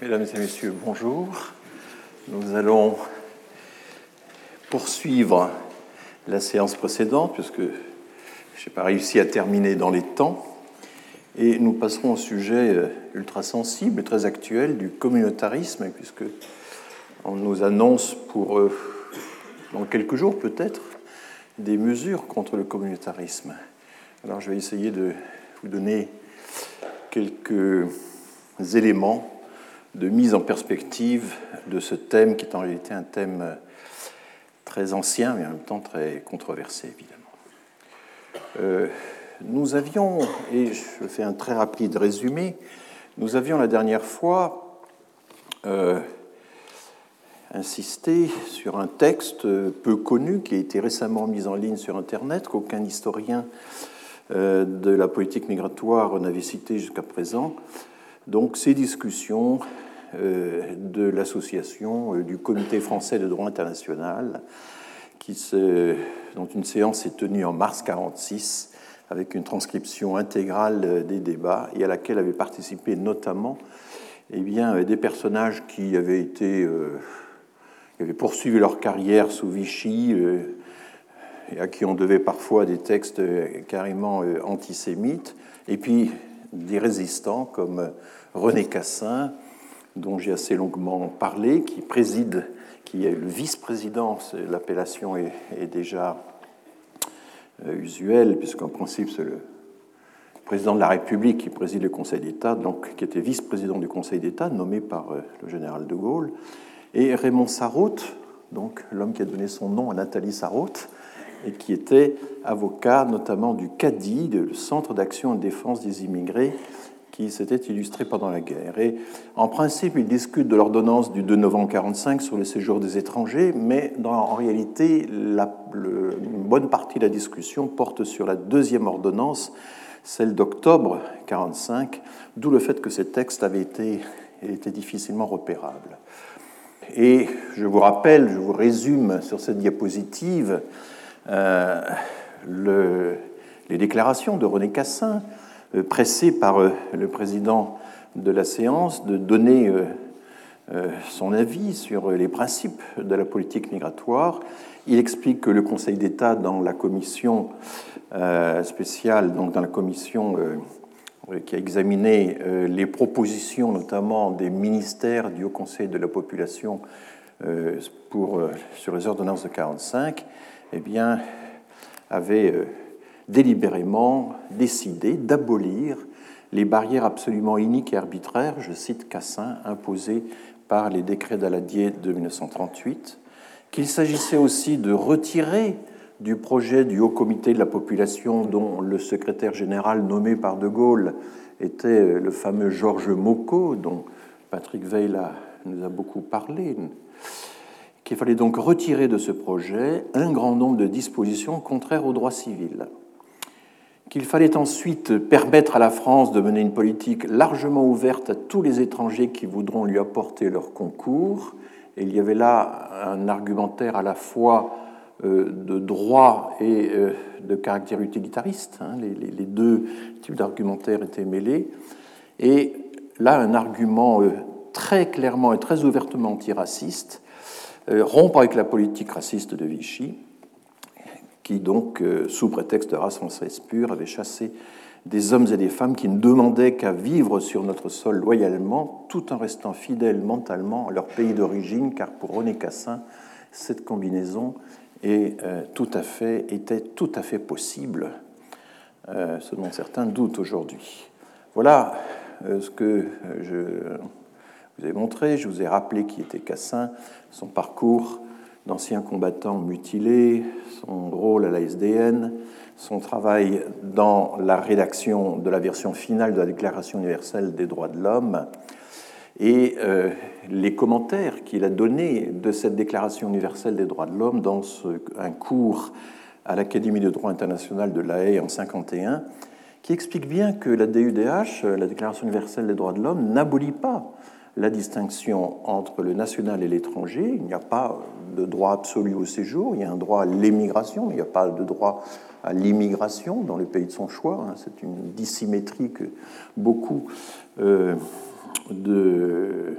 Mesdames et messieurs, bonjour. Nous allons poursuivre la séance précédente, puisque je n'ai pas réussi à terminer dans les temps, et nous passerons au sujet ultra sensible et très actuel du communautarisme, puisque on nous annonce pour dans quelques jours peut-être des mesures contre le communautarisme. Alors je vais essayer de vous donner quelques éléments de mise en perspective de ce thème qui est en réalité un thème très ancien mais en même temps très controversé évidemment. Nous avions, et je fais un très rapide résumé, nous avions la dernière fois insisté sur un texte peu connu qui a été récemment mis en ligne sur Internet, qu'aucun historien de la politique migratoire n'avait cité jusqu'à présent. Donc ces discussions de l'association du Comité français de droit international, dont une séance s'est tenue en mars 1946, avec une transcription intégrale des débats, et à laquelle avaient participé notamment des personnages qui avaient poursuivi leur carrière sous Vichy, et à qui on devait parfois des textes carrément antisémites, et puis des résistants comme René Cassin, dont j'ai assez longuement parlé, qui est le vice-président. L'appellation est déjà usuelle, puisqu'en principe c'est le président de la République qui préside le Conseil d'État, donc qui était vice-président du Conseil d'État, nommé par le général de Gaulle, et Raymond Sarraute, donc l'homme qui a donné son nom à Nathalie Sarraute, et qui était avocat notamment du CADI, le Centre d'action et de défense des immigrés, qui s'était illustré pendant la guerre. Et en principe, ils discutent de l'ordonnance du 2 novembre 1945 sur le séjour des étrangers, mais en réalité, une bonne partie de la discussion porte sur la deuxième ordonnance, celle d'octobre 1945, d'où le fait que ces textes avaient été difficilement repérables. Et je vous rappelle, je vous résume sur cette diapositive les déclarations de René Cassin, pressé par le président de la séance de donner son avis sur les principes de la politique migratoire. Il explique que le Conseil d'État, dans la commission spéciale, donc dans la commission qui a examiné les propositions, notamment des ministères du Haut Conseil de la population sur les ordonnances de 1945, avait délibérément décidé d'abolir les barrières absolument iniques et arbitraires, je cite Cassin, imposées par les décrets d'Aladier de 1938, qu'il s'agissait aussi de retirer du projet du Haut Comité de la population, dont le secrétaire général nommé par De Gaulle était le fameux Georges Mocot, dont Patrick Weil nous a beaucoup parlé, qu'il fallait donc retirer de ce projet un grand nombre de dispositions contraires au droit civil, qu'il fallait ensuite permettre à la France de mener une politique largement ouverte à tous les étrangers qui voudront lui apporter leur concours. Et il y avait là un argumentaire à la fois de droit et de caractère utilitariste. Les deux types d'argumentaires étaient mêlés. Et là, un argument très clairement et très ouvertement antiraciste, rompre avec la politique raciste de Vichy, qui donc, sous prétexte de race française pure, avait chassé des hommes et des femmes qui ne demandaient qu'à vivre sur notre sol loyalement, tout en restant fidèles mentalement à leur pays d'origine, car pour René Cassin, cette combinaison était tout à fait possible, ce dont certains doutent aujourd'hui. Voilà ce que je vous ai montré. Je vous ai rappelé qui était Cassin, son parcours d'ancien combattant mutilé, son rôle à la SDN, son travail dans la rédaction de la version finale de la Déclaration universelle des droits de l'homme et les commentaires qu'il a donnés de cette Déclaration universelle des droits de l'homme dans un cours à l'Académie de droit international de La Haye en 1951, qui explique bien que la DUDH, la Déclaration universelle des droits de l'homme, n'abolit pas la distinction entre le national et l'étranger. Il n'y a pas de droit absolu au séjour, il y a un droit à l'émigration, mais il n'y a pas de droit à l'immigration dans le pays de son choix. C'est une dissymétrie que beaucoup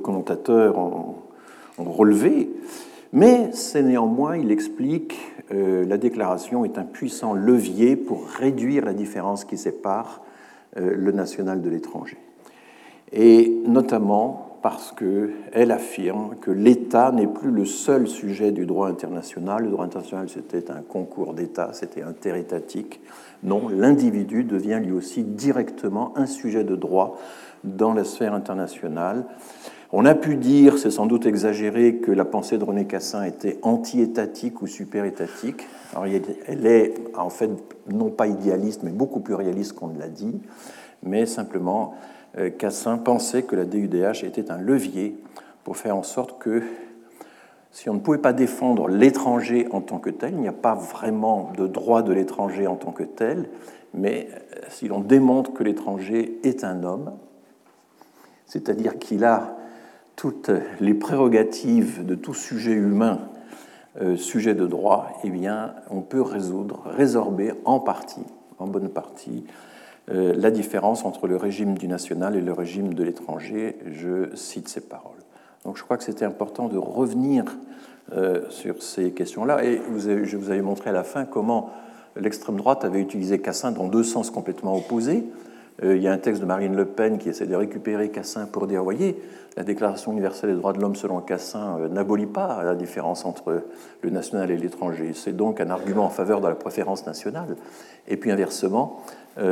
commentateurs ont relevé, mais c'est néanmoins, il explique, la déclaration est un puissant levier pour réduire la différence qui sépare le national de l'étranger. Et notamment parce qu'elle affirme que l'État n'est plus le seul sujet du droit international. Le droit international, c'était un concours d'État, c'était interétatique. Non, l'individu devient lui aussi directement un sujet de droit dans la sphère internationale. On a pu dire, c'est sans doute exagéré, que la pensée de René Cassin était anti-étatique ou super-étatique. Alors, elle est en fait non pas idéaliste, mais beaucoup plus réaliste qu'on ne l'a dit, mais simplement Cassin pensait que la DUDH était un levier pour faire en sorte que, si on ne pouvait pas défendre l'étranger en tant que tel, il n'y a pas vraiment de droit de l'étranger en tant que tel, mais si l'on démontre que l'étranger est un homme, c'est-à-dire qu'il a toutes les prérogatives de tout sujet humain, sujet de droit, eh bien, on peut résorber en partie, en bonne partie, la différence entre le régime du national et le régime de l'étranger. Je cite ces paroles. Donc je crois que c'était important de revenir sur ces questions-là. Et je vous avais montré à la fin comment l'extrême droite avait utilisé Cassin dans deux sens complètement opposés. Il y a un texte de Marine Le Pen qui essaie de récupérer Cassin pour dire, voyez, la Déclaration universelle des droits de l'homme selon Cassin n'abolit pas la différence entre le national et l'étranger. C'est donc un argument en faveur de la préférence nationale. Et puis inversement,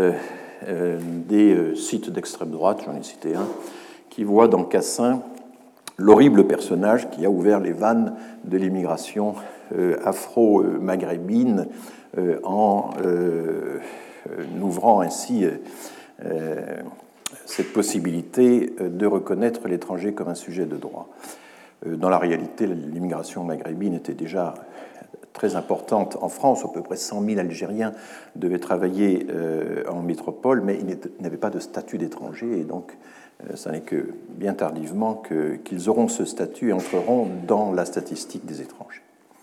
des sites d'extrême droite, j'en ai cité un, qui voient dans Cassin l'horrible personnage qui a ouvert les vannes de l'immigration afro-maghrébine en ouvrant ainsi cette possibilité de reconnaître l'étranger comme un sujet de droit. Dans la réalité, l'immigration maghrébine était déjà très importante en France. À peu près 100 000 Algériens devaient travailler en métropole, mais ils n'avaient pas de statut d'étranger, et donc ça n'est que bien tardivement qu'ils auront ce statut et entreront dans la statistique des étrangers.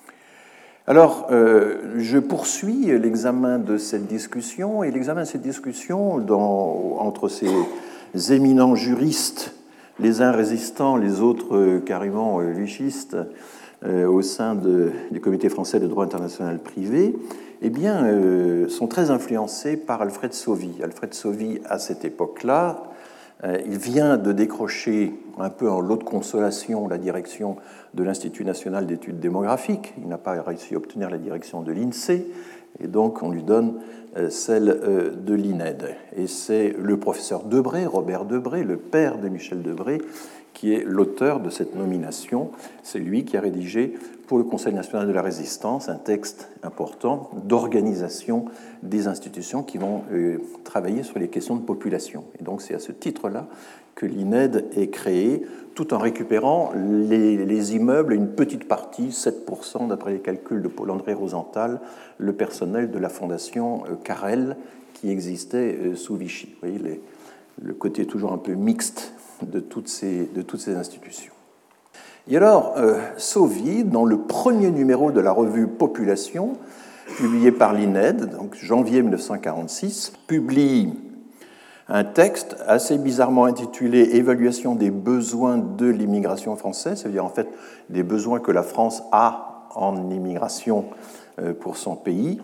Alors, je poursuis l'examen de cette discussion, et l'examen de cette discussion entre ces éminents juristes, les uns résistants, les autres carrément vichistes, au sein du Comité français de droit international privé, eh bien, sont très influencés par Alfred Sauvy. Alfred Sauvy, à cette époque-là, il vient de décrocher un peu en lot de consolation la direction de l'Institut national d'études démographiques. Il n'a pas réussi à obtenir la direction de l'INSEE, et donc on lui donne celle de l'INED. Et c'est le professeur Debré, Robert Debré, le père de Michel Debré, qui est l'auteur de cette nomination. C'est lui qui a rédigé pour le Conseil national de la résistance un texte important d'organisation des institutions qui vont travailler sur les questions de population. Et donc c'est à ce titre-là que l'INED est créée, tout en récupérant les immeubles, une petite partie, 7% d'après les calculs de Paul-André Rosenthal, le personnel de la fondation Carrel qui existait sous Vichy. Vous voyez, le côté toujours un peu mixte de toutes ces institutions. Et alors, Sauvy, dans le premier numéro de la revue Population, publié par l'INED, donc janvier 1946, publie un texte assez bizarrement intitulé « Évaluation des besoins de l'immigration française », c'est-à-dire en fait des besoins que la France a en immigration pour son pays.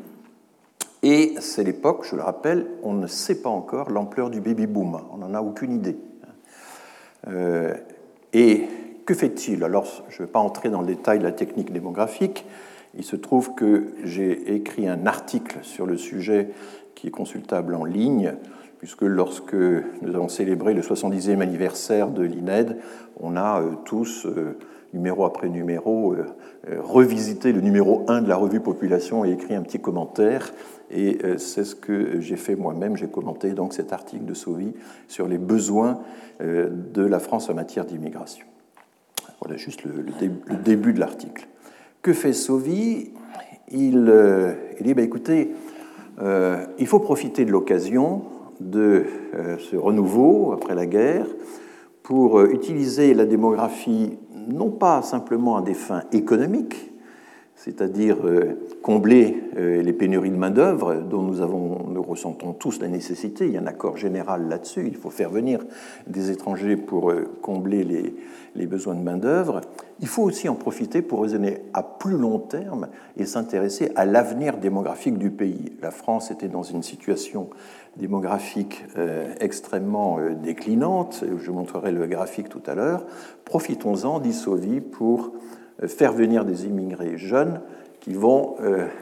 Et c'est l'époque, je le rappelle, on ne sait pas encore l'ampleur du baby-boom, on n'en a aucune idée. Et que fait-il? Alors, je ne vais pas entrer dans le détail de la technique démographique. Il se trouve que j'ai écrit un article sur le sujet qui est consultable en ligne, puisque lorsque nous avons célébré le 70e anniversaire de l'INED, on a tous, numéro après numéro, revisité le numéro 1 de la revue Population et écrit un petit commentaire. Et c'est ce que j'ai fait moi-même. J'ai commenté donc cet article de Sauvy sur les besoins de la France en matière d'immigration. Voilà juste le début de l'article. Que fait Sauvy? Il dit, écoutez, il faut profiter de l'occasion de ce renouveau après la guerre pour utiliser la démographie non pas simplement à des fins économiques, c'est-à-dire combler les pénuries de main-d'œuvre dont nous ressentons tous la nécessité. Il y a un accord général là-dessus. Il faut faire venir des étrangers pour combler les besoins de main-d'œuvre. Il faut aussi en profiter pour raisonner à plus long terme et s'intéresser à l'avenir démographique du pays. La France était dans une situation démographique extrêmement déclinante. Je montrerai le graphique tout à l'heure. Profitons-en, dit Sauvy, pour faire venir des immigrés jeunes qui vont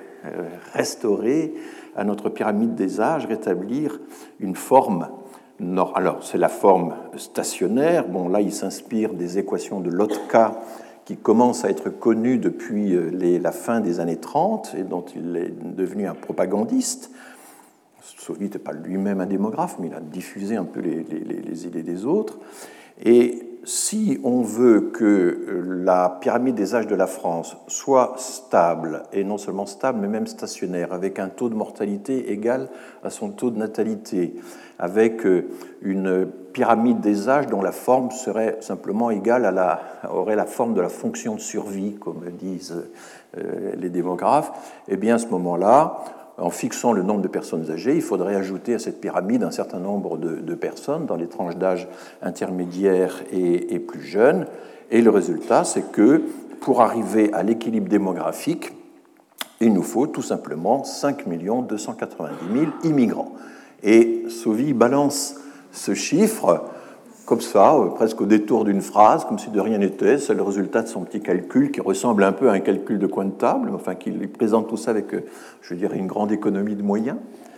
restaurer à notre pyramide des âges, rétablir une forme. Alors, c'est la forme stationnaire. Bon, là, il s'inspire des équations de Lotka qui commencent à être connues depuis la fin des années 30 et dont il est devenu un propagandiste. Sauvy n'était pas lui-même un démographe, mais il a diffusé un peu les idées des autres. Et si on veut que la pyramide des âges de la France soit stable, et non seulement stable, mais même stationnaire, avec un taux de mortalité égal à son taux de natalité, avec une pyramide des âges dont la forme serait simplement égale aurait la forme de la fonction de survie, comme disent les démographes, eh bien à ce moment-là, en fixant le nombre de personnes âgées, il faudrait ajouter à cette pyramide un certain nombre de personnes dans les tranches d'âge intermédiaires et plus jeunes. Et le résultat, c'est que pour arriver à l'équilibre démographique, il nous faut tout simplement 5 290 000 immigrants. Et Sauvy balance ce chiffre comme ça, presque au détour d'une phrase, comme si de rien n'était. C'est le résultat de son petit calcul qui ressemble un peu à un calcul de coin de table, enfin qui lui présente tout ça avec, je dirais, une grande économie de moyens,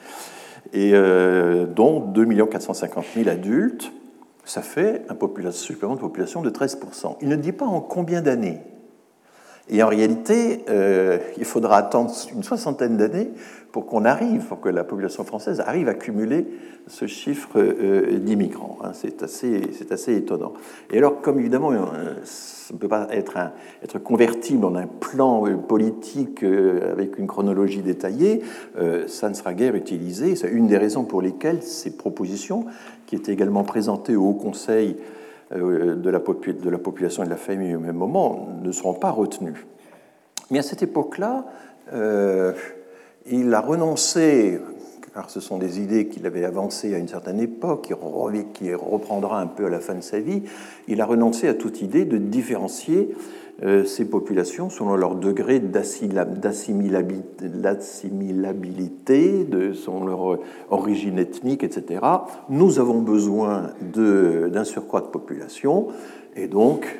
et dont 2 450 000 adultes. Ça fait un supplément de population de 13%. Il ne dit pas en combien d'années. Et en réalité, il faudra attendre une soixantaine d'années pour que la population française arrive à cumuler ce chiffre d'immigrants. C'est assez étonnant. Et alors, comme évidemment, ça ne peut pas être convertible en un plan politique avec une chronologie détaillée, ça ne sera guère utilisé. C'est une des raisons pour lesquelles ces propositions, qui étaient également présentées au Haut Conseil de la population et de la famille au même moment, ne seront pas retenues. Mais à cette époque-là, il a renoncé, car ce sont des idées qu'il avait avancées à une certaine époque, qui reprendra un peu à la fin de sa vie, il a renoncé à toute idée de différencier ces populations selon leur degré d'assimilabilité, selon leur origine ethnique, etc. Nous avons besoin d'un surcroît de population, et donc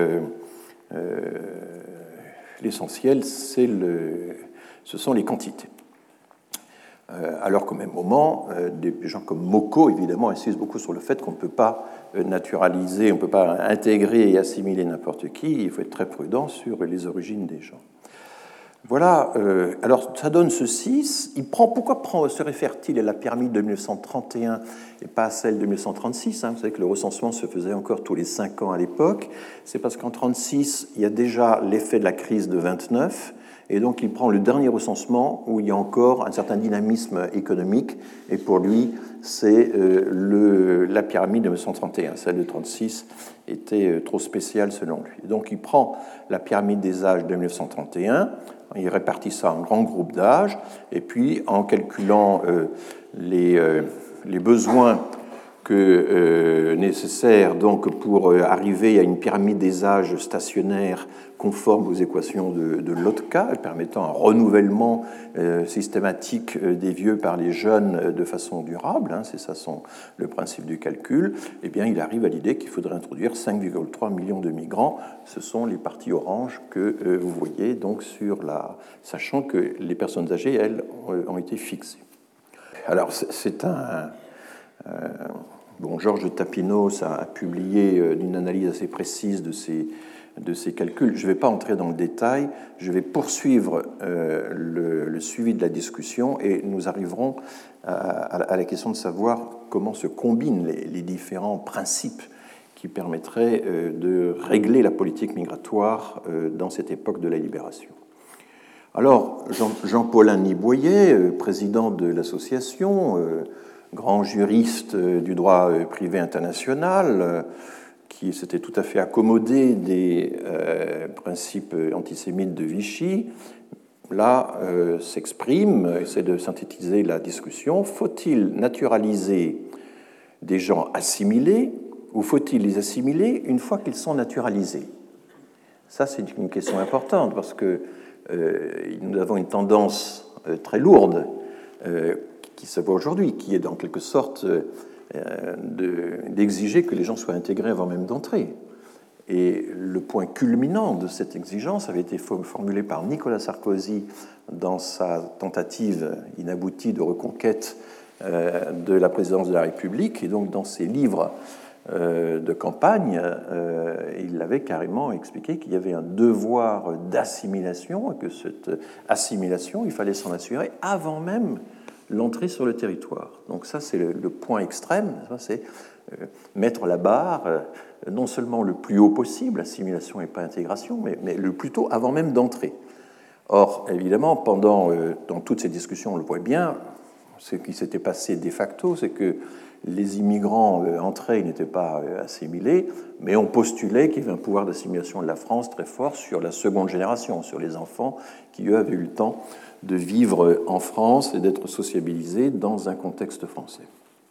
l'essentiel, ce sont les quantités. Alors qu'au même moment, des gens comme Moko, évidemment, insistent beaucoup sur le fait qu'on ne peut pas naturaliser, on ne peut pas intégrer et assimiler n'importe qui, il faut être très prudent sur les origines des gens. Voilà, alors ça donne ceci. Pourquoi se réfère-t-il à la pyramide de 1931 et pas à celle de 1936 ? Vous savez que le recensement se faisait encore tous les 5 ans à l'époque. C'est parce qu'en 1936, il y a déjà l'effet de la crise de 29, et donc il prend le dernier recensement où il y a encore un certain dynamisme économique, et pour lui, c'est la pyramide de 1931. Celle de 1936 était trop spéciale selon lui. Donc il prend la pyramide des âges de 1931, il répartit ça en grands groupes d'âge, et puis en calculant les besoins nécessaires donc, pour arriver à une pyramide des âges stationnaire conforme aux équations de Lotka, permettant un renouvellement systématique des vieux par les jeunes de façon durable, c'est ça le principe du calcul, eh bien, il arrive à l'idée qu'il faudrait introduire 5,3 millions de migrants. Ce sont les parties oranges que vous voyez, donc, sachant que les personnes âgées, elles, ont été fixées. Alors, c'est Georges Tapinos a publié une analyse assez précise de ces calculs. Je ne vais pas entrer dans le détail, je vais poursuivre le suivi de la discussion et nous arriverons à la question de savoir comment se combinent les différents principes qui permettraient de régler la politique migratoire dans cette époque de la libération. Alors, Jean-Paulin Niboyer, président de l'association, grand juriste du droit privé international, qui s'était tout à fait accommodé des principes antisémites de Vichy, là s'exprime, essaie de synthétiser la discussion. Faut-il naturaliser des gens assimilés ou faut-il les assimiler une fois qu'ils sont naturalisés? Ça, c'est une question importante parce que nous avons une tendance très lourde qui se voit aujourd'hui, qui est en quelque sorte d'exiger que les gens soient intégrés avant même d'entrer. Et le point culminant de cette exigence avait été formulé par Nicolas Sarkozy dans sa tentative inaboutie de reconquête de la présidence de la République. Et donc, dans ses livres de campagne, il avait carrément expliqué qu'il y avait un devoir d'assimilation, et que cette assimilation, il fallait s'en assurer avant même l'entrée sur le territoire. Donc ça, c'est le point extrême, c'est mettre la barre non seulement le plus haut possible, assimilation et pas intégration, mais le plus tôt avant même d'entrer. Or, évidemment, dans toutes ces discussions, on le voit bien, ce qui s'était passé de facto, c'est que les immigrants entrés n'étaient pas assimilés, mais on postulait qu'il y avait un pouvoir d'assimilation de la France très fort sur la seconde génération, sur les enfants qui, eux, avaient eu le temps de vivre en France et d'être sociabilisés dans un contexte français.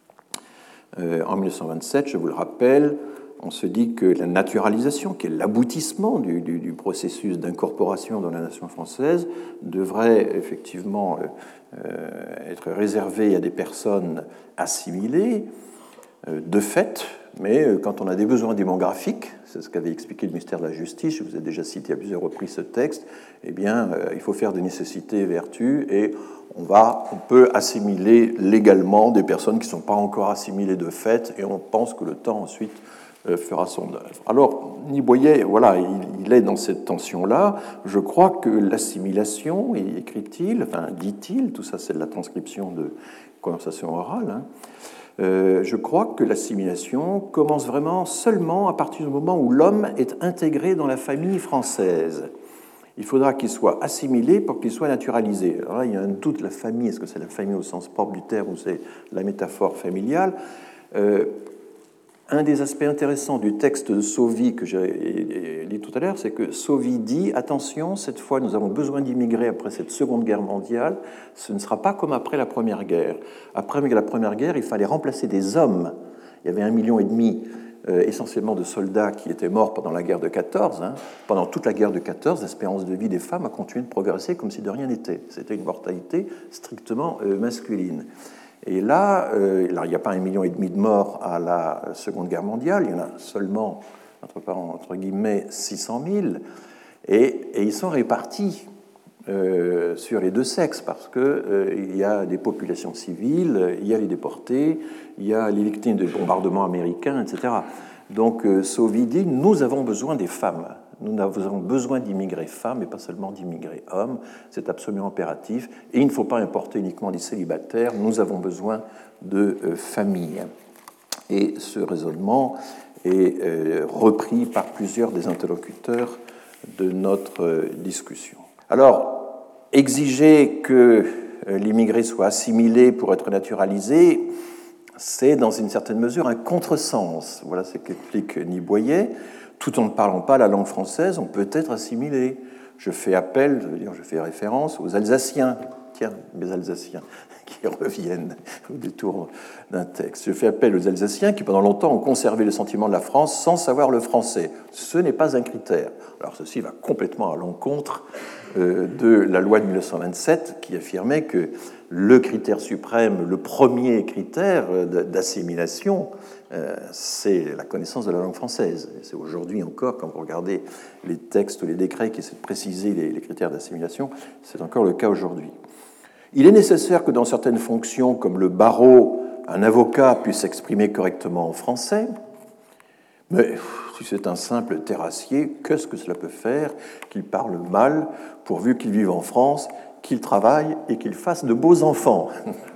En 1927, je vous le rappelle, on se dit que la naturalisation, qui est l'aboutissement du processus d'incorporation dans la nation française, devrait effectivement être réservée à des personnes assimilées de fait, mais quand on a des besoins démographiques, c'est ce qu'avait expliqué le ministère de la Justice, je vous ai déjà cité à plusieurs reprises ce texte, eh bien, il faut faire de nécessité vertu et on peut assimiler légalement des personnes qui ne sont pas encore assimilées de fait et on pense que le temps ensuite fera son œuvre. Alors, Niboyet, voilà, il est dans cette tension-là. Je crois que l'assimilation, écrit-il, enfin, dit-il, tout ça c'est de la transcription de conversation orale, hein, je crois que l'assimilation commence vraiment seulement à partir du moment où l'homme est intégré dans la famille française. Il faudra qu'il soit assimilé pour qu'il soit naturalisé. Alors là, il y a un doute, la famille, est-ce que c'est la famille au sens propre du terme ou c'est la métaphore familiale? Un des aspects intéressants du texte de Sauvy que j'ai lu tout à l'heure, c'est que Sauvy dit « Attention, cette fois, nous avons besoin d'immigrer après cette Seconde Guerre mondiale. Ce ne sera pas comme après la Première Guerre. Après la Première Guerre, il fallait remplacer des hommes. Il y avait 1,5 million essentiellement de soldats qui étaient morts pendant la guerre de 14. Hein. Pendant toute la guerre de 14, l'espérance de vie des femmes a continué de progresser comme si de rien n'était. C'était une mortalité strictement masculine. Et là, il n'y a pas 1,5 million de morts à la Seconde Guerre mondiale, il y en a seulement, entre guillemets, 600 000, et ils sont répartis sur les deux sexes, parce qu'il y a des populations civiles, il y a les déportés, il y a les victimes de bombardements américains, etc. Donc, Sauvy dit, nous avons besoin des femmes. Nous avons besoin d'immigrés femmes et pas seulement d'immigrés hommes. C'est absolument impératif. Et il ne faut pas importer uniquement des célibataires. Nous avons besoin de familles. Et ce raisonnement est repris par plusieurs des interlocuteurs de notre discussion. Alors, exiger que l'immigré soit assimilé pour être naturalisé, c'est dans une certaine mesure un contresens. Voilà ce qu'explique Niboyet. Tout en ne parlant pas la langue française, on peut être assimilé. Je fais référence aux Alsaciens. Tiens, les Alsaciens qui reviennent au détour d'un texte. Je fais appel aux Alsaciens qui, pendant longtemps, ont conservé le sentiment de la France sans savoir le français. Ce n'est pas un critère. Alors, ceci va complètement à l'encontre de la loi de 1927 qui affirmait que le critère suprême, le premier critère d'assimilation, c'est la connaissance de la langue française. Et c'est aujourd'hui encore, quand vous regardez les textes, les décrets qui essaient de préciser les critères d'assimilation, c'est encore le cas aujourd'hui. Il est nécessaire que dans certaines fonctions, comme le barreau, un avocat puisse s'exprimer correctement en français, mais si c'est un simple terrassier, qu'est-ce que cela peut faire qu'il parle mal, pourvu qu'il vive en France, qu'il travaille et qu'il fasse de beaux enfants?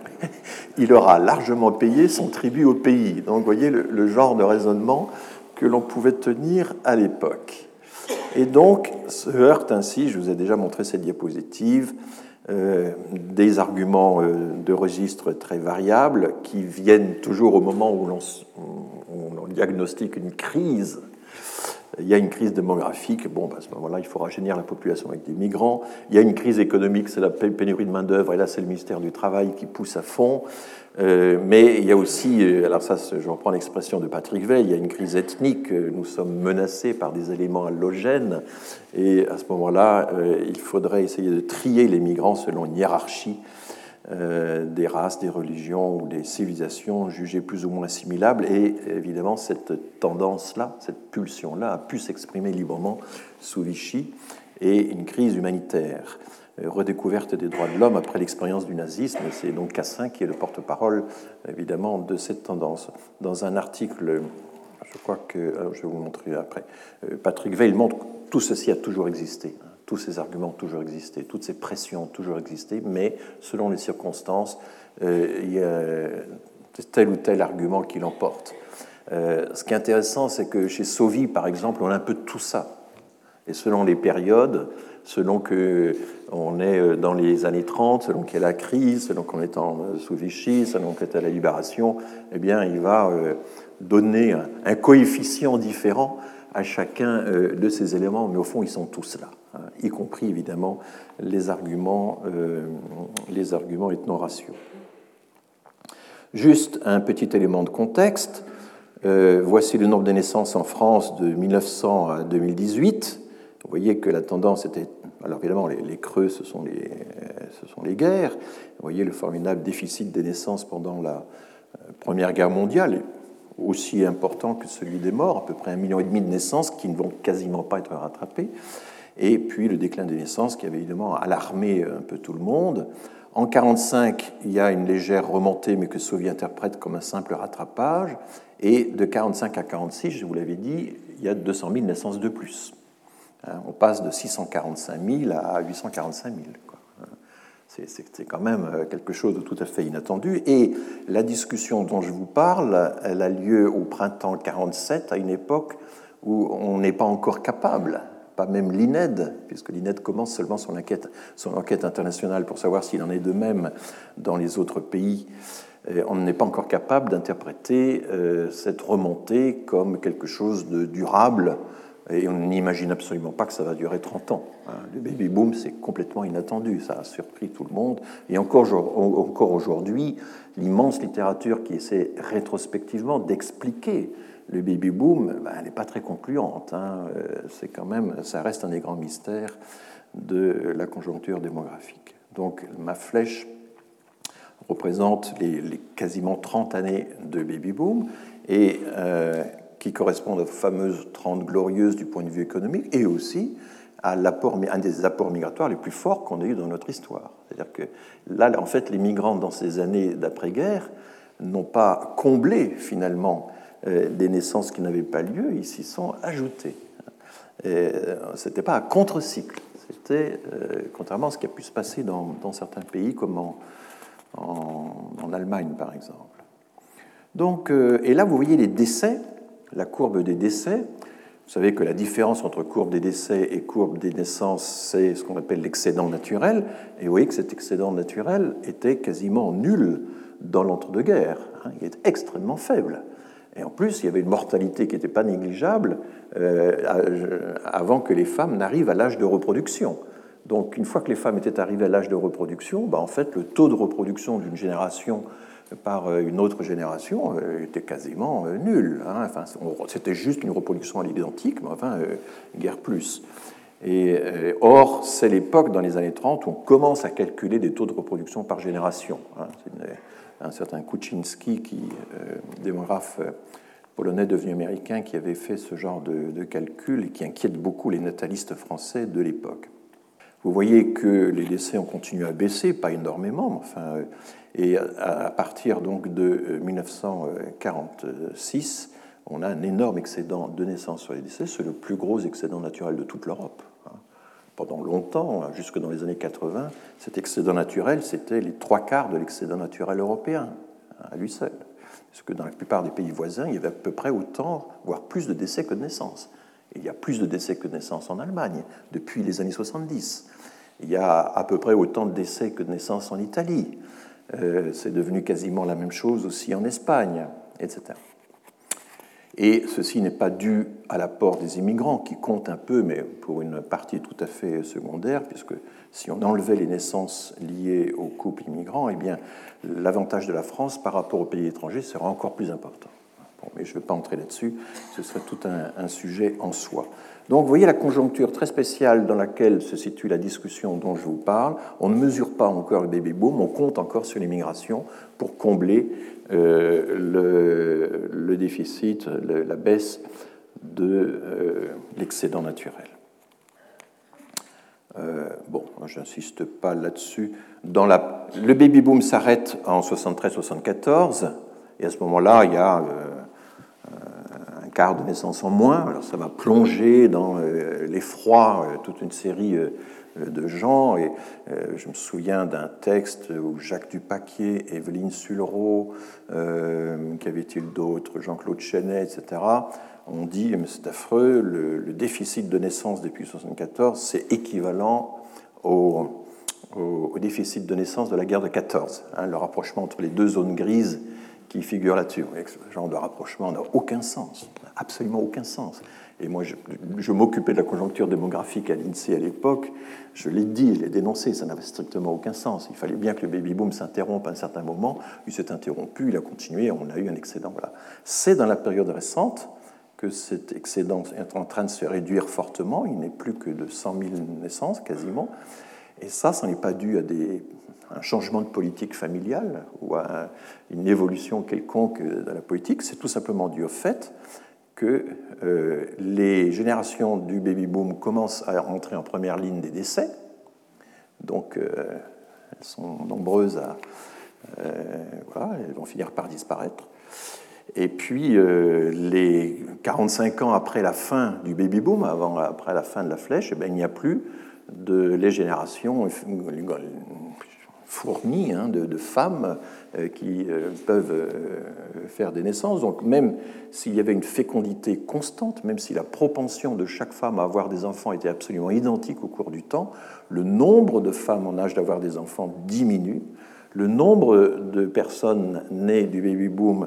Il aura largement payé son tribut au pays. Donc, vous voyez le genre de raisonnement que l'on pouvait tenir à l'époque. Et donc, se heurte ainsi, je vous ai déjà montré cette diapositive, des arguments de registre très variables qui viennent toujours au moment où l'on diagnostique une crise. Il y a une crise démographique, bon, à ce moment-là, il faut rajeunir la population avec des migrants. Il y a une crise économique, c'est la pénurie de main-d'œuvre, et là, c'est le ministère du Travail qui pousse à fond. Mais il y a aussi, alors ça, je reprends l'expression de Patrick Weil, il y a une crise ethnique, nous sommes menacés par des éléments allogènes, et à ce moment-là, il faudrait essayer de trier les migrants selon une hiérarchie des races, des religions ou des civilisations jugées plus ou moins assimilables. Et évidemment, cette tendance-là, cette pulsion-là a pu s'exprimer librement sous Vichy, et une crise humanitaire, redécouverte des droits de l'homme après l'expérience du nazisme. C'est donc Cassin qui est le porte-parole, évidemment, de cette tendance. Dans un article, je crois que, alors je vais vous le montrer après, Patrick Weil montre que tout ceci a toujours existé. Tous ces arguments ont toujours existé, toutes ces pressions ont toujours existé, mais selon les circonstances, il y a tel ou tel argument qui l'emporte. Ce qui est intéressant, c'est que chez Sauvy, par exemple, on a un peu de tout ça. Et selon les périodes, selon qu'on est dans les années 30, selon qu'il y a la crise, selon qu'on est sous Vichy, selon qu'on est à la Libération, eh bien, il va donner un coefficient différent à chacun de ces éléments, mais au fond, ils sont tous là, hein, y compris évidemment les arguments ethno-raciaux. Juste un petit élément de contexte. Voici le nombre de naissances en France de 1900 à 2018. Vous voyez que la tendance était... Alors évidemment, les creux, ce sont les guerres. Vous voyez le formidable déficit des naissances pendant la Première Guerre mondiale, aussi important que celui des morts, à peu près 1,5 million de naissances qui ne vont quasiment pas être rattrapées, et puis le déclin des naissances qui avait évidemment alarmé un peu tout le monde. En 1945, il y a une légère remontée, mais que Sauvy interprète comme un simple rattrapage, et de 1945 à 1946, je vous l'avais dit, il y a 200 000 naissances de plus. On passe de 645 000 à 845 000. C'est quand même quelque chose de tout à fait inattendu. Et la discussion dont je vous parle, elle a lieu au printemps 1947, à une époque où on n'est pas encore capable, pas même l'INED, puisque l'INED commence seulement son enquête internationale pour savoir s'il en est de même dans les autres pays. On n'est pas encore capable d'interpréter cette remontée comme quelque chose de durable, et on n'imagine absolument pas que ça va durer 30 ans. Le baby-boom, c'est complètement inattendu, ça a surpris tout le monde. Et encore aujourd'hui, l'immense littérature qui essaie rétrospectivement d'expliquer le baby-boom, elle n'est pas très concluante. C'est quand même, ça reste un des grands mystères de la conjoncture démographique. Donc ma flèche représente les quasiment 30 années de baby-boom, et qui correspondent aux fameuses 30 glorieuses du point de vue économique, et aussi à un des apports migratoires les plus forts qu'on ait eu dans notre histoire. C'est-à-dire que là, en fait, les migrants dans ces années d'après-guerre n'ont pas comblé finalement des naissances qui n'avaient pas lieu, ils s'y sont ajoutés. Ce n'était pas un contre-cycle, c'était contrairement à ce qui a pu se passer dans certains pays comme en Allemagne par exemple. Donc, et là vous voyez les décès, la courbe des décès. Vous savez que la différence entre courbe des décès et courbe des naissances, c'est ce qu'on appelle l'excédent naturel. Et vous voyez que cet excédent naturel était quasiment nul dans l'entre-deux-guerres. Il est extrêmement faible. Et en plus, il y avait une mortalité qui n'était pas négligeable avant que les femmes n'arrivent à l'âge de reproduction. Donc, une fois que les femmes étaient arrivées à l'âge de reproduction, en fait, le taux de reproduction d'une génération par une autre génération était quasiment nul. Enfin, c'était juste une reproduction à l'identique, mais enfin, guère plus. Or, c'est l'époque, dans les années 30, où on commence à calculer des taux de reproduction par génération. C'est un certain Kuczynski, démographe polonais devenu américain, qui avait fait ce genre de calcul et qui inquiète beaucoup les natalistes français de l'époque. Vous voyez que les décès ont continué à baisser, pas énormément, mais enfin... Et à partir donc de 1946, on a un énorme excédent de naissances sur les décès. C'est le plus gros excédent naturel de toute l'Europe. Pendant longtemps, jusque dans les années 80, cet excédent naturel, c'était les 3/4 de l'excédent naturel européen, à lui seul. Parce que dans la plupart des pays voisins, il y avait à peu près autant, voire plus de décès que de naissances. Et il y a plus de décès que de naissances en Allemagne depuis les années 70. il y a à peu près autant de décès que de naissances en Italie. C'est devenu quasiment la même chose aussi en Espagne, etc. Et ceci n'est pas dû à l'apport des immigrants, qui compte un peu, mais pour une partie tout à fait secondaire, puisque si on enlevait les naissances liées aux couples immigrants, eh bien, l'avantage de la France par rapport aux pays étrangers sera encore plus important. Bon, mais je ne vais pas entrer là-dessus, ce serait tout un sujet en soi. Donc, vous voyez la conjoncture très spéciale dans laquelle se situe la discussion dont je vous parle. On ne mesure pas encore le baby-boom, on compte encore sur l'immigration pour combler le déficit, la baisse de l'excédent naturel. Bon, je n'insiste pas là-dessus. Le baby-boom s'arrête en 73-74, et à ce moment-là, il y a un quart de naissance en moins. Alors ça va plonger dans l'effroi toute une série de gens. Et je me souviens d'un texte où Jacques Dupaquier, Evelyne Sullereau, qu'avait-il d'autre, Jean-Claude Chenet, etc., ont dit, mais c'est affreux, le déficit de naissance depuis 1974, c'est équivalent au déficit de naissance de la guerre de 14, le rapprochement entre les deux zones grises qui figurent là-dessus. Ce genre de rapprochement n'a aucun sens, absolument aucun sens. Et moi, je m'occupais de la conjoncture démographique à l'INSEE à l'époque, je l'ai dit, je l'ai dénoncé, ça n'avait strictement aucun sens. Il fallait bien que le baby-boom s'interrompe à un certain moment, il s'est interrompu, il a continué, on a eu un excédent. Voilà. C'est dans la période récente que cet excédent est en train de se réduire fortement, il n'est plus que de 100 000 naissances quasiment, et ça n'est pas dû à un changement de politique familiale ou à une évolution quelconque de la politique, c'est tout simplement dû au fait que les générations du baby-boom commencent à entrer en première ligne des décès, donc elles sont nombreuses voilà, elles vont finir par disparaître. Et puis, les 45 ans après la fin du baby-boom, après la fin de la flèche, il n'y a plus les générations fournies de femmes qui peuvent faire des naissances. Donc, même s'il y avait une fécondité constante, même si la propension de chaque femme à avoir des enfants était absolument identique au cours du temps, le nombre de femmes en âge d'avoir des enfants diminue. Le nombre de personnes nées du baby-boom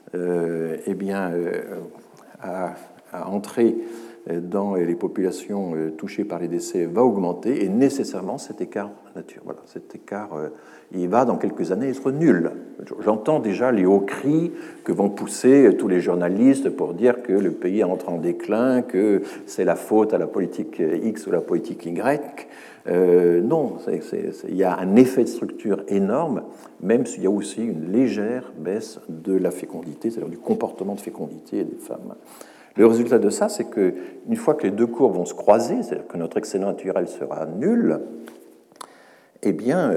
à entrer dans les populations touchées par les décès va augmenter et nécessairement cet écart nature. Voilà, cet écart, il va dans quelques années être nul. J'entends déjà les hauts cris que vont pousser tous les journalistes pour dire que le pays entre en déclin, que c'est la faute à la politique X ou la politique Y. Non, il y a un effet de structure énorme, même s'il y a aussi une légère baisse de la fécondité, c'est-à-dire du comportement de fécondité des femmes. Le résultat de ça, c'est qu'une fois que les deux courbes vont se croiser, c'est-à-dire que notre excédent naturel sera nul, eh bien,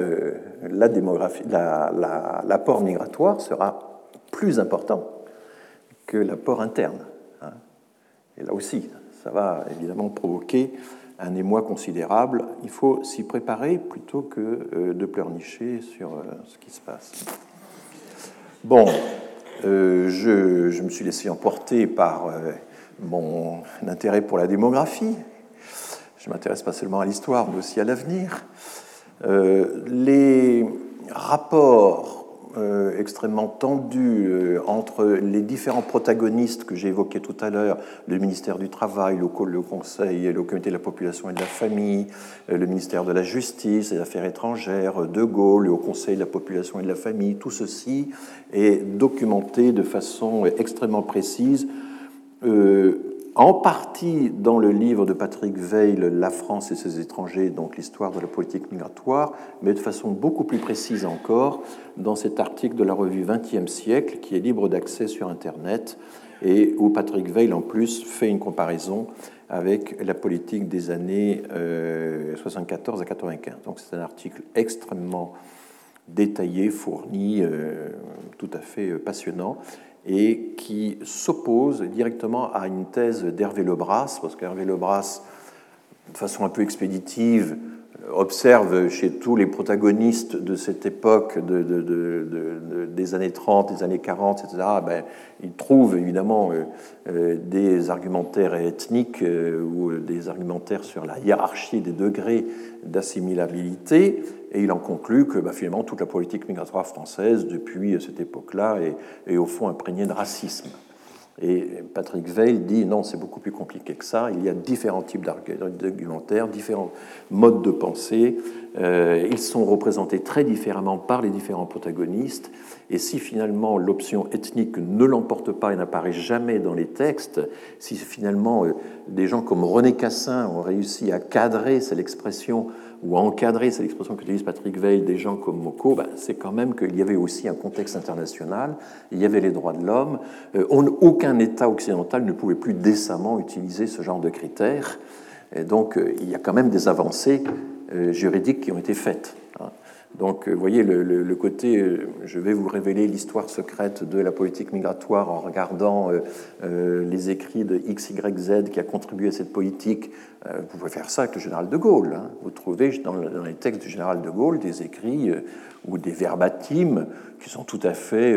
l'apport migratoire sera plus important que l'apport interne. Et là aussi, ça va évidemment provoquer un émoi considérable. Il faut s'y préparer plutôt que de pleurnicher sur ce qui se passe. Bon, je me suis laissé emporter par mon intérêt pour la démographie. Je ne m'intéresse pas seulement à l'histoire, mais aussi à l'avenir. Les rapports extrêmement tendus entre les différents protagonistes que j'ai évoqués tout à l'heure, le ministère du Travail, le Conseil, le Comité de la Population et de la Famille, le ministère de la Justice, des Affaires étrangères, De Gaulle, le Haut Conseil de la Population et de la Famille, tout ceci est documenté de façon extrêmement précise, en partie dans le livre de Patrick Weil, La France et ses étrangers, donc l'histoire de la politique migratoire, mais de façon beaucoup plus précise encore dans cet article de la revue 20e siècle qui est libre d'accès sur Internet et où Patrick Weil en plus fait une comparaison avec la politique des années 74 à 95. Donc c'est un article extrêmement détaillé, fourni, tout à fait passionnant, et qui s'oppose directement à une thèse d'Hervé Lebras, parce qu'Hervé Lebras, de façon un peu expéditive, observe chez tous les protagonistes de cette époque des années 30, des années 40, etc., ben, il trouve évidemment des argumentaires ethniques ou des argumentaires sur la hiérarchie des degrés d'assimilabilité, et il en conclut que ben, finalement toute la politique migratoire française depuis cette époque-là est au fond imprégnée de racisme. Et Patrick Weil dit non, c'est beaucoup plus compliqué que ça. Il y a différents types d'argumentaires, différents modes de pensée. Ils sont représentés très différemment par les différents protagonistes. Et si finalement l'option ethnique ne l'emporte pas et n'apparaît jamais dans les textes, si finalement des gens comme René Cassin ont réussi à cadrer, c'est l'expression, ou à encadrer, c'est l'expression qu'utilise Patrick Weil, des gens comme Moko, ben, c'est quand même qu'il y avait aussi un contexte international, il y avait les droits de l'homme, aucun État occidental ne pouvait plus décemment utiliser ce genre de critères, et donc il y a quand même des avancées juridiques qui ont été faites. Donc, vous voyez, le côté, je vais vous révéler l'histoire secrète de la politique migratoire en regardant les écrits de XYZ qui a contribué à cette politique. Vous pouvez faire ça avec le général de Gaulle. Hein. Vous trouvez dans les textes du général de Gaulle des écrits ou des verbatims qui sont tout à fait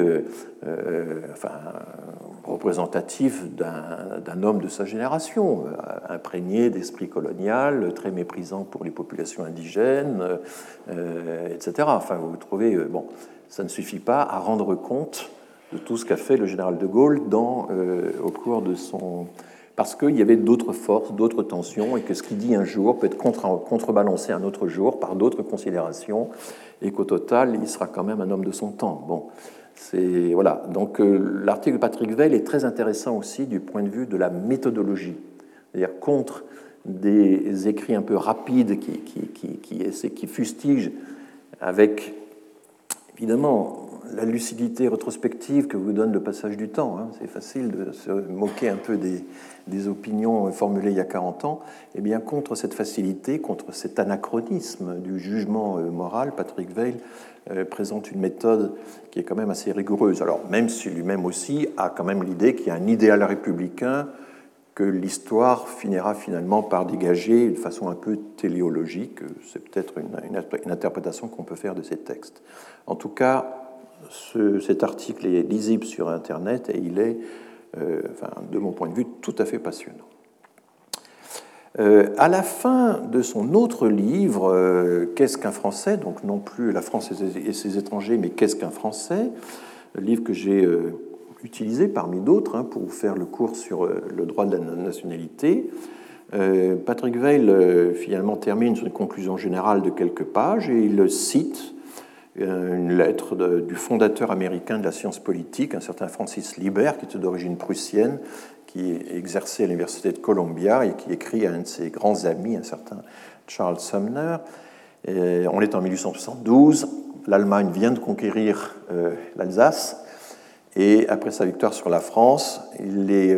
représentatifs d'un homme de sa génération, imprégné d'esprit colonial, très méprisant pour les populations indigènes, etc. Enfin, vous trouvez, bon, ça ne suffit pas à rendre compte de tout ce qu'a fait le général de Gaulle au cours de son... Parce qu'il y avait d'autres forces, d'autres tensions, et que ce qu'il dit un jour peut être contrebalancé un autre jour par d'autres considérations, et qu'au total, il sera quand même un homme de son temps. Bon, voilà. Donc, l'article de Patrick Weil est très intéressant aussi du point de vue de la méthodologie, c'est-à-dire contre des écrits un peu rapides qui fustigent avec, évidemment, la lucidité rétrospective que vous donne le passage du temps. Hein. C'est facile de se moquer un peu des opinions formulées il y a 40 ans. Eh bien, contre cette facilité, contre cet anachronisme du jugement moral, Patrick Weil présente une méthode qui est quand même assez rigoureuse. Alors, même si lui-même aussi a quand même l'idée qu'il y a un idéal républicain que l'histoire finira finalement par dégager de façon un peu téléologique. C'est peut-être une interprétation qu'on peut faire de ces textes. En tout cas, cet article est lisible sur Internet et il est, de mon point de vue, tout à fait passionnant. À la fin de son autre livre, Qu'est-ce qu'un Français? Donc non plus La France et ses étrangers, mais Qu'est-ce qu'un Français? Le livre que j'ai utilisé parmi d'autres pour vous faire le cours sur le droit de la nationalité. Patrick Weil finalement termine sur une conclusion générale de quelques pages et il cite une lettre du fondateur américain de la science politique, un certain Francis Libert, qui était d'origine prussienne, qui exerçait à l'université de Columbia et qui écrit à un de ses grands amis, un certain Charles Sumner. On est en 1872, l'Allemagne vient de conquérir l'Alsace, et après sa victoire sur la France, les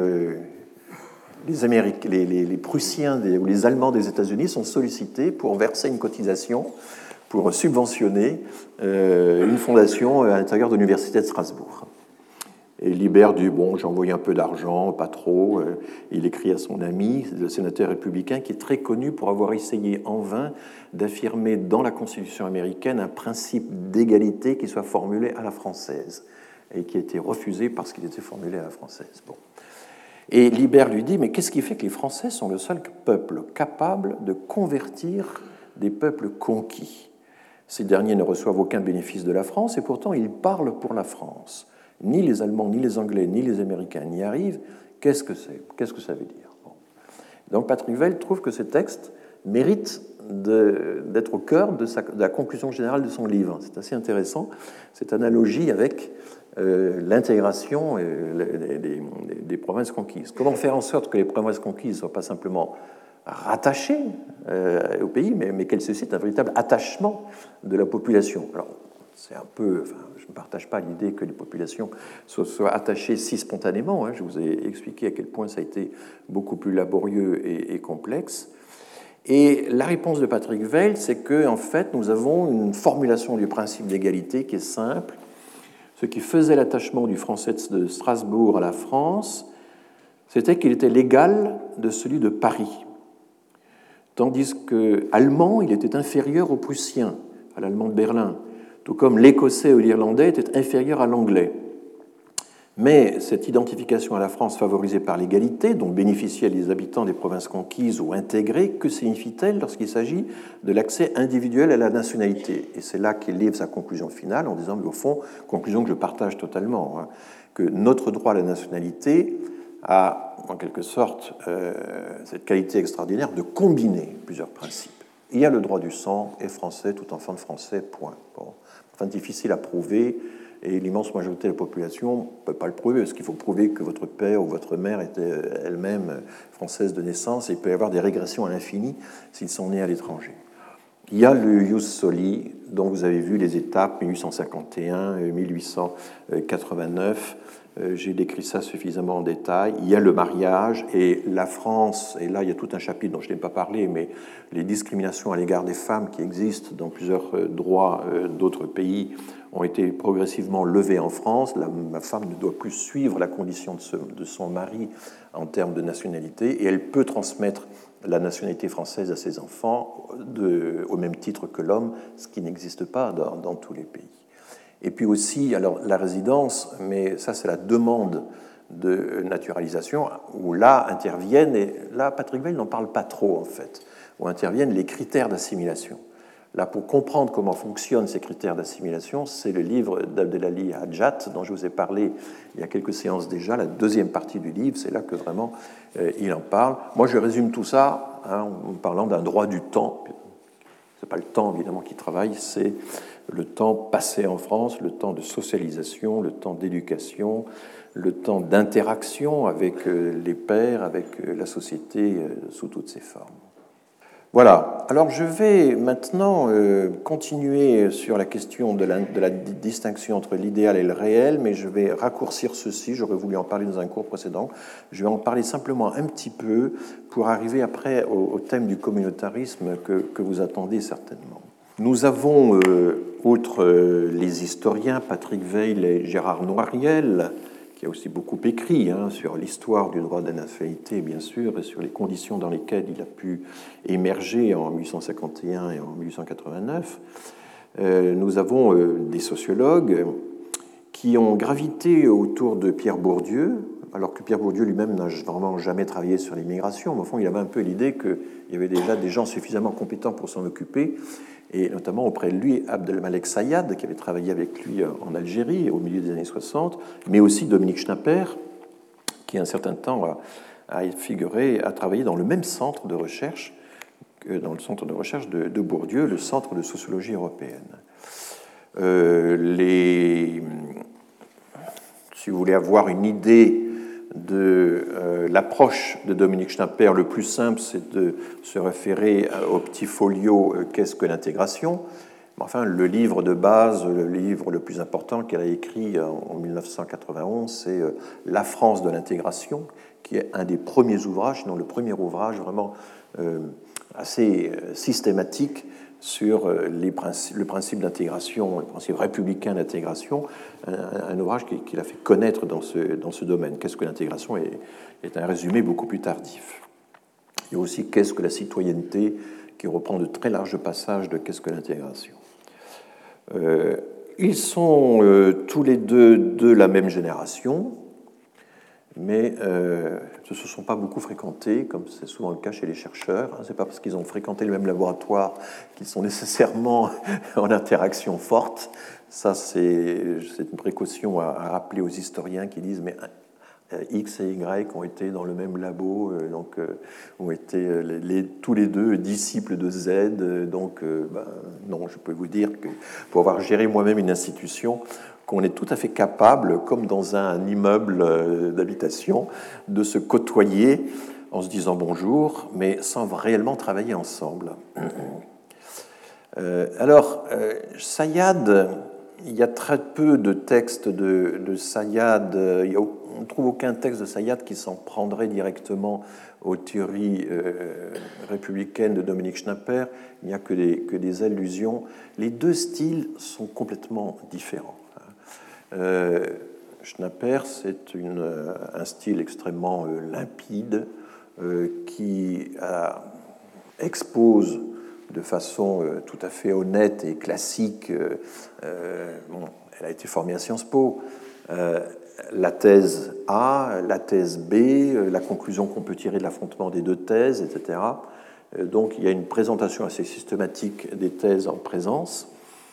Prussiens ou les Allemands des États-Unis sont sollicités pour verser une cotisation pour subventionner une fondation à l'intérieur de l'université de Strasbourg. Et Libert dit, bon, j'ai envoyé un peu d'argent, pas trop. Il écrit à son ami, le sénateur républicain, qui est très connu pour avoir essayé en vain d'affirmer dans la Constitution américaine un principe d'égalité qui soit formulé à la française, et qui a été refusé parce qu'il était formulé à la française. Bon. Et Libert lui dit, mais qu'est-ce qui fait que les Français sont le seul peuple capable de convertir des peuples conquis? Ces derniers ne reçoivent aucun bénéfice de la France, et pourtant ils parlent pour la France. Ni les Allemands, ni les Anglais, ni les Américains n'y arrivent. Qu'est-ce que c'est? Qu'est-ce que ça veut dire? Bon. Donc Patrick Weil trouve que ce texte mérite d'être au cœur de la conclusion générale de son livre. C'est assez intéressant, cette analogie avec l'intégration des provinces conquises. Comment faire en sorte que les provinces conquises ne soient pas simplement rattachées au pays, mais qu'elles suscitent un véritable attachement de la population? Alors, c'est un peu... je ne partage pas l'idée que les populations soient attachées si spontanément. Je vous ai expliqué à quel point ça a été beaucoup plus laborieux et complexe. Et la réponse de Patrick Weil, c'est qu'en fait, nous avons une formulation du principe d'égalité qui est simple. Ce qui faisait l'attachement du Français de Strasbourg à la France, c'était qu'il était l'égal de celui de Paris. tandis qu'allemand, il était inférieur au prussien, à l'allemand de Berlin, tout comme l'écossais ou l'irlandais était inférieur à l'anglais. Mais cette identification à la France favorisée par l'égalité, dont bénéficiaient les habitants des provinces conquises ou intégrées, que signifie-t-elle lorsqu'il s'agit de l'accès individuel à la nationalité? Et c'est là qu'il livre sa conclusion finale en disant, mais au fond, conclusion que je partage totalement, hein, que notre droit à la nationalité a en quelque sorte cette qualité extraordinaire de combiner plusieurs principes. Il y a le droit du sang, est français, tout enfant de français, point. Bon. Enfin, difficile à prouver. Et l'immense majorité de la population ne peut pas le prouver, parce qu'il faut prouver que votre père ou votre mère était elle-même française de naissance, et il peut y avoir des régressions à l'infini s'ils sont nés à l'étranger. Il y a le ius soli, dont vous avez vu les étapes, 1851, 1889, j'ai décrit ça suffisamment en détail. Il y a le mariage, et la France, et là il y a tout un chapitre dont je n'ai pas parlé, mais les discriminations à l'égard des femmes qui existent dans plusieurs droits d'autres pays ont été progressivement levées en France. La femme ne doit plus suivre la condition de son mari en termes de nationalité, et elle peut transmettre la nationalité française à ses enfants au même titre que l'homme, ce qui n'existe pas dans tous les pays. Et puis aussi, alors la résidence, mais ça c'est la demande de naturalisation, où là interviennent, et là Patrick Weil n'en parle pas trop en fait, où interviennent les critères d'assimilation. Là, pour comprendre comment fonctionnent ces critères d'assimilation, c'est le livre d'Abdelali Hadjat, dont je vous ai parlé il y a quelques séances déjà, la deuxième partie du livre, c'est là que vraiment il en parle. Moi, je résume tout ça en parlant d'un droit du temps. Ce n'est pas le temps, évidemment, qui travaille, c'est le temps passé en France, le temps de socialisation, le temps d'éducation, le temps d'interaction avec les pairs, avec la société sous toutes ses formes. Voilà, alors je vais maintenant continuer sur la question de la distinction entre l'idéal et le réel, mais je vais raccourcir ceci, j'aurais voulu en parler dans un cours précédent, je vais en parler simplement un petit peu pour arriver après au thème du communautarisme que vous attendez certainement. Nous avons, outre les historiens, Patrick Weil et Gérard Noiriel, qui a aussi beaucoup écrit sur l'histoire du droit de la nationalité, bien sûr, et sur les conditions dans lesquelles il a pu émerger en 1851 et en 1889. Nous avons des sociologues qui ont gravité autour de Pierre Bourdieu, alors que Pierre Bourdieu lui-même n'a vraiment jamais travaillé sur l'immigration, mais au fond, il avait un peu l'idée qu'il y avait déjà des gens suffisamment compétents pour s'en occuper, et notamment auprès de lui, Abdelmalek Sayad, qui avait travaillé avec lui en Algérie au milieu des années 60, mais aussi Dominique Schnapper, qui, un certain temps, a travaillé dans le même centre de recherche que dans le centre de recherche de Bourdieu, le Centre de sociologie européenne. Si vous voulez avoir une idée de l'approche de Dominique Schnapper, le plus simple, c'est de se référer au petit folio « Qu'est-ce que l'intégration ?» Enfin, le livre de base, le livre le plus important qu'elle a écrit en 1991, c'est « La France de l'intégration », qui est un des premiers ouvrages, sinon le premier ouvrage vraiment assez systématique sur le principe d'intégration, le principe républicain d'intégration, un ouvrage qu'il a fait connaître dans ce domaine. Qu'est-ce que l'intégration est un résumé beaucoup plus tardif. Il y a aussi Qu'est-ce que la citoyenneté, qui reprend de très larges passages de Qu'est-ce que l'intégration. Ils sont tous les deux de la même génération, mais ne se sont pas beaucoup fréquentés, comme c'est souvent le cas chez les chercheurs. Ce n'est pas parce qu'ils ont fréquenté le même laboratoire qu'ils sont nécessairement en interaction forte. Ça, c'est une précaution à rappeler aux historiens qui disent « mais X et Y ont été dans le même labo, donc ont été tous les deux disciples de Z. Donc, non, je peux vous dire que pour avoir géré moi-même une institution, qu'on est tout à fait capable, comme dans un immeuble d'habitation, de se côtoyer en se disant bonjour, mais sans réellement travailler ensemble. Sayad, il y a très peu de textes de Sayad. On ne trouve aucun texte de Sayad qui s'en prendrait directement aux théories républicaines de Dominique Schnapper. Il n'y a que des allusions. Les deux styles sont complètement différents. Schnapper, c'est un style extrêmement limpide qui a expose de façon tout à fait honnête et classique, bon, elle a été formée à Sciences Po, la thèse A, la thèse B, la conclusion qu'on peut tirer de l'affrontement des deux thèses, etc. Donc il y a une présentation assez systématique des thèses en présence.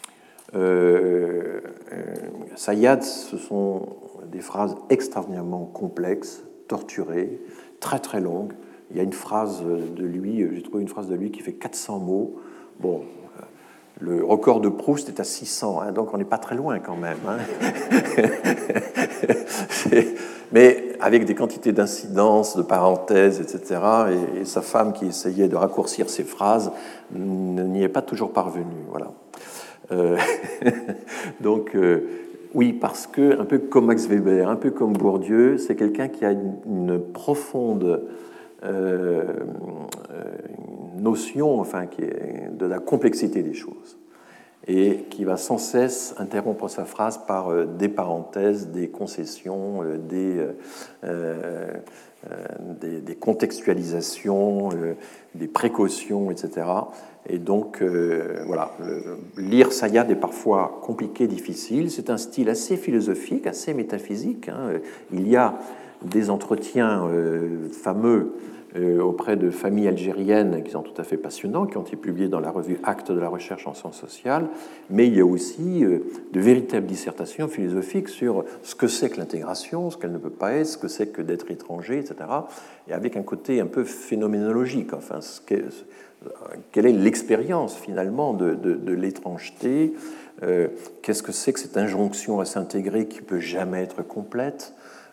Sayyad, ce sont des phrases extraordinairement complexes, torturées, très très longues. Il y a une phrase de lui, j'ai trouvé une phrase de lui qui fait 400 mots. Bon, le record de Proust est à 600, hein, donc on n'est pas très loin quand même. Hein. Mais avec des quantités d'incidences, de parenthèses, etc. Et sa femme qui essayait de raccourcir ses phrases n'y est pas toujours parvenue. Voilà. Donc, oui, parce que, un peu comme Max Weber, un peu comme Bourdieu, c'est quelqu'un qui a une profonde notion, enfin, qui est de la complexité des choses, et qui va sans cesse interrompre sa phrase par des parenthèses, des concessions, des contextualisations, des précautions, etc. Et donc, voilà, lire Sayyad est parfois compliqué, difficile. C'est un style assez philosophique, assez métaphysique. Hein. Il y a des entretiens fameux auprès de familles algériennes qui sont tout à fait passionnants, qui ont été publiés dans la revue Actes de la recherche en sciences sociales, mais il y a aussi de véritables dissertations philosophiques sur ce que c'est que l'intégration, ce qu'elle ne peut pas être, ce que c'est que d'être étranger, etc., et avec un côté un peu phénoménologique, enfin, quelle est l'expérience finalement de l'étrangeté, qu'est-ce que c'est que cette injonction à s'intégrer qui ne peut jamais être complète.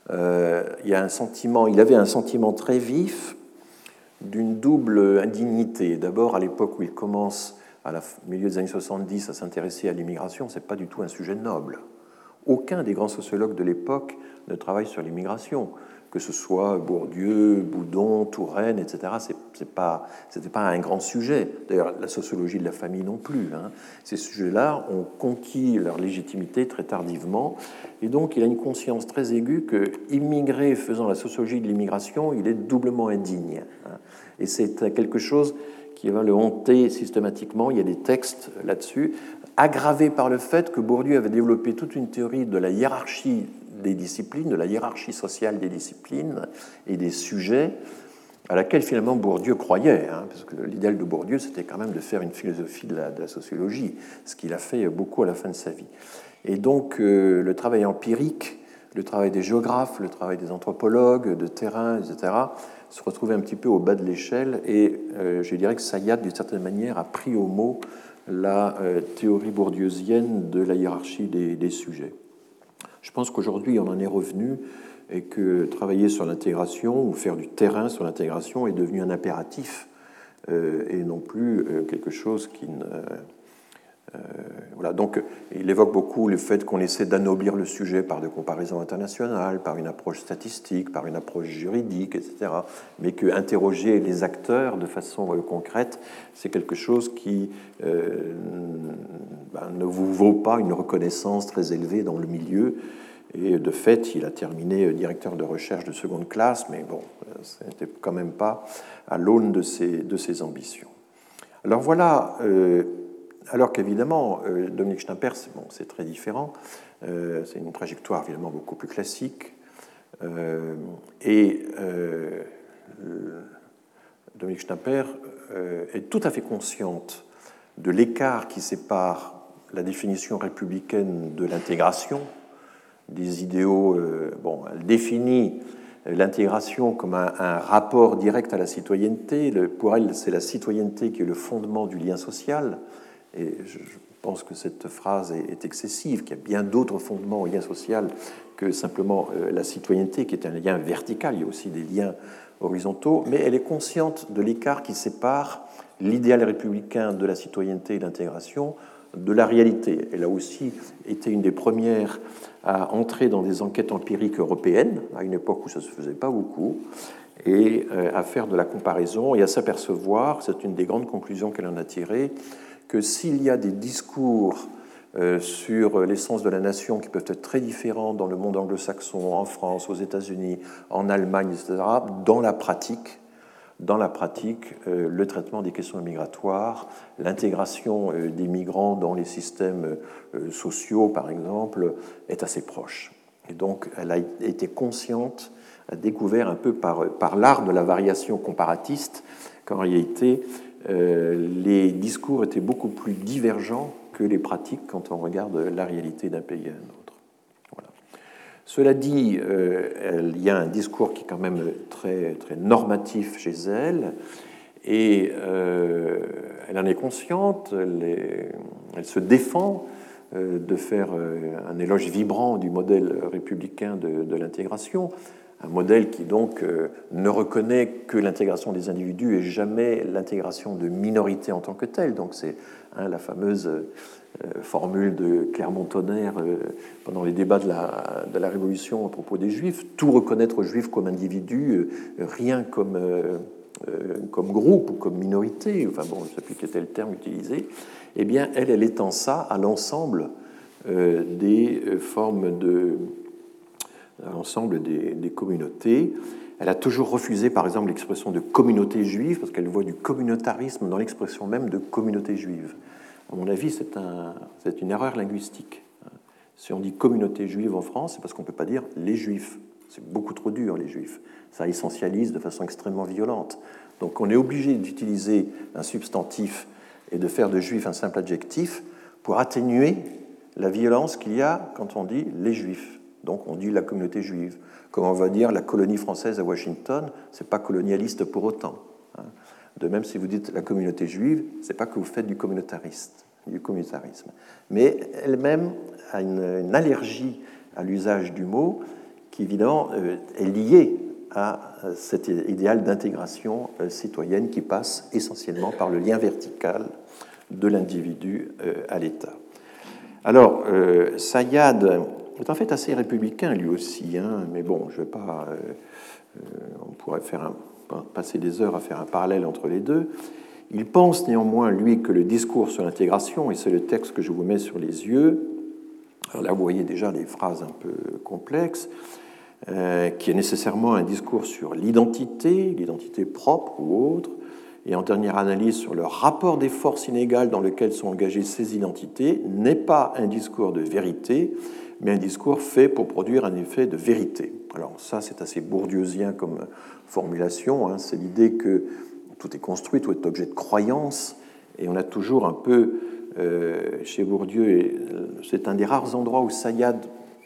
Il y a un sentiment, il avait un sentiment très vif d'une double indignité. D'abord, à l'époque où il commence, à la milieu des années 70, à s'intéresser à l'immigration, ce n'est pas du tout un sujet noble. Aucun des grands sociologues de l'époque ne travaille sur l'immigration, que ce soit Bourdieu, Boudon, Touraine, etc. C'était pas un grand sujet. D'ailleurs, la sociologie de la famille non plus. Hein. Ces sujets-là ont conquis leur légitimité très tardivement, et donc il a une conscience très aiguë que immigré faisant la sociologie de l'immigration, il est doublement indigne. Hein. Et c'est quelque chose qui va le hanter systématiquement. Il y a des textes là-dessus, aggravés par le fait que Bourdieu avait développé toute une théorie de la hiérarchie des disciplines, de la hiérarchie sociale des disciplines et des sujets, à laquelle finalement Bourdieu croyait, hein, parce que l'idéal de Bourdieu, c'était quand même de faire une philosophie de la sociologie, ce qu'il a fait beaucoup à la fin de sa vie. Et donc le travail empirique, le travail des géographes, le travail des anthropologues, de terrain, etc., se retrouvait un petit peu au bas de l'échelle, et je dirais que Sayyad, d'une certaine manière, a pris au mot la théorie bourdieusienne de la hiérarchie des sujets. Je pense qu'aujourd'hui, on en est revenu et que travailler sur l'intégration ou faire du terrain sur l'intégration est devenu un impératif et non plus quelque chose qui ne... voilà. Donc, il évoque beaucoup le fait qu'on essaie d'anoblir le sujet par des comparaisons internationales, par une approche statistique, par une approche juridique, etc. Mais qu'interroger les acteurs de façon concrète, c'est quelque chose qui ne vous vaut pas une reconnaissance très élevée dans le milieu. Et de fait, il a terminé directeur de recherche de seconde classe, mais bon, ce n'était quand même pas à l'aune de ses ambitions. Alors voilà... alors qu'évidemment, Dominique Schnapper, c'est très différent, c'est une trajectoire évidemment beaucoup plus classique, et Dominique Schnapper est tout à fait consciente de l'écart qui sépare la définition républicaine de l'intégration, des idéaux, elle définit l'intégration comme un rapport direct à la citoyenneté. Pour elle, c'est la citoyenneté qui est le fondement du lien social. Et je pense que cette phrase est excessive, qu'il y a bien d'autres fondements au lien social que simplement la citoyenneté, qui est un lien vertical. Il y a aussi des liens horizontaux, mais elle est consciente de l'écart qui sépare l'idéal républicain de la citoyenneté et de l'intégration de la réalité. Elle a aussi été une des premières à entrer dans des enquêtes empiriques européennes, à une époque où ça ne se faisait pas beaucoup, et à faire de la comparaison et à s'apercevoir, c'est une des grandes conclusions qu'elle en a tirées, que s'il y a des discours sur l'essence de la nation qui peuvent être très différents dans le monde anglo-saxon, en France, aux États-Unis, en Allemagne, etc., dans la pratique, dans la pratique, le traitement des questions migratoires, l'intégration des migrants dans les systèmes sociaux, par exemple, est assez proche. Et donc, elle a été consciente, a découvert un peu par l'art de la variation comparatiste qu'en réalité, les discours étaient beaucoup plus divergents que les pratiques quand on regarde la réalité d'un pays à un autre. Voilà. Cela dit, il y a un discours qui est quand même très, très normatif chez elle, et elle en est consciente, elle se défend de faire un éloge vibrant du modèle républicain de l'intégration, un modèle qui donc ne reconnaît que l'intégration des individus et jamais l'intégration de minorités en tant que telles. Donc c'est la fameuse formule de Clermont-Tonnerre pendant les débats de la Révolution à propos des Juifs, tout reconnaître aux Juifs comme individus, rien comme groupe ou comme minorité, enfin bon, je ne sais plus quel était le terme utilisé, eh bien elle étend ça à l'ensemble des formes à l'ensemble des communautés. Elle a toujours refusé, par exemple, l'expression de communauté juive, parce qu'elle voit du communautarisme dans l'expression même de communauté juive. À mon avis, c'est une erreur linguistique. Si on dit communauté juive en France, c'est parce qu'on ne peut pas dire les juifs. C'est beaucoup trop dur, les juifs. Ça essentialise de façon extrêmement violente. Donc on est obligé d'utiliser un substantif et de faire de juif un simple adjectif pour atténuer la violence qu'il y a quand on dit les juifs. Donc on dit la communauté juive. Comme on va dire la colonie française à Washington, ce n'est pas colonialiste pour autant. De même, si vous dites la communauté juive, ce n'est pas que vous faites du communautarisme. Mais elle-même a une allergie à l'usage du mot qui, évidemment, est lié à cet idéal d'intégration citoyenne qui passe essentiellement par le lien vertical de l'individu à l'État. Alors, Sayad est en fait assez républicain lui aussi, mais bon, je vais pas. On pourrait passer des heures à faire un parallèle entre les deux. Il pense néanmoins, lui, que le discours sur l'intégration, et c'est le texte que je vous mets sur les yeux, alors là vous voyez déjà des phrases un peu complexes, qui est nécessairement un discours sur l'identité propre ou autre, et en dernière analyse sur le rapport des forces inégales dans lequel sont engagées ces identités, n'est pas un discours de vérité, mais un discours fait pour produire un effet de vérité. Alors ça, c'est assez bourdieusien comme formulation, c'est l'idée que tout est construit, tout est objet de croyance, et on a toujours un peu, chez Bourdieu, et c'est un des rares endroits où Sayad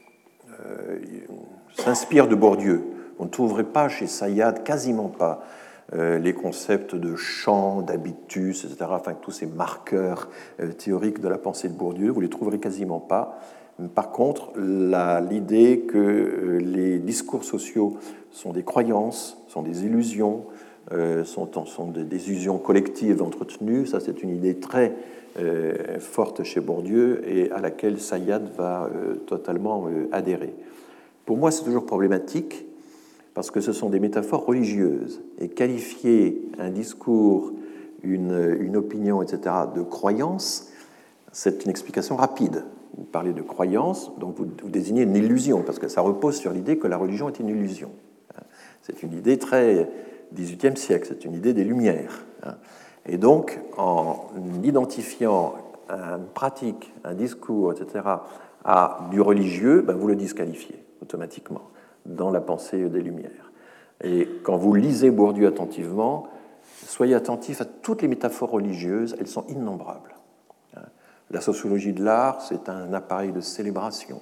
s'inspire de Bourdieu. On ne trouverait pas chez Sayad, quasiment pas, les concepts de champ, d'habitus, etc., enfin tous ces marqueurs théoriques de la pensée de Bourdieu, vous ne les trouverez quasiment pas. Par contre, l'idée que les discours sociaux sont des croyances, sont des illusions, sont des illusions collectives entretenues, ça c'est une idée très forte chez Bourdieu et à laquelle Sayad va totalement adhérer. Pour moi, c'est toujours problématique parce que ce sont des métaphores religieuses et qualifier un discours, une opinion, etc., de croyance, c'est une explication rapide. Vous parlez de croyance, donc vous désignez une illusion, parce que ça repose sur l'idée que la religion est une illusion. C'est une idée très XVIIIe siècle, c'est une idée des Lumières. Et donc, en identifiant une pratique, un discours, etc., à du religieux, vous le disqualifiez automatiquement dans la pensée des Lumières. Et quand vous lisez Bourdieu attentivement, soyez attentifs à toutes les métaphores religieuses, elles sont innombrables. La sociologie de l'art, c'est un appareil de célébration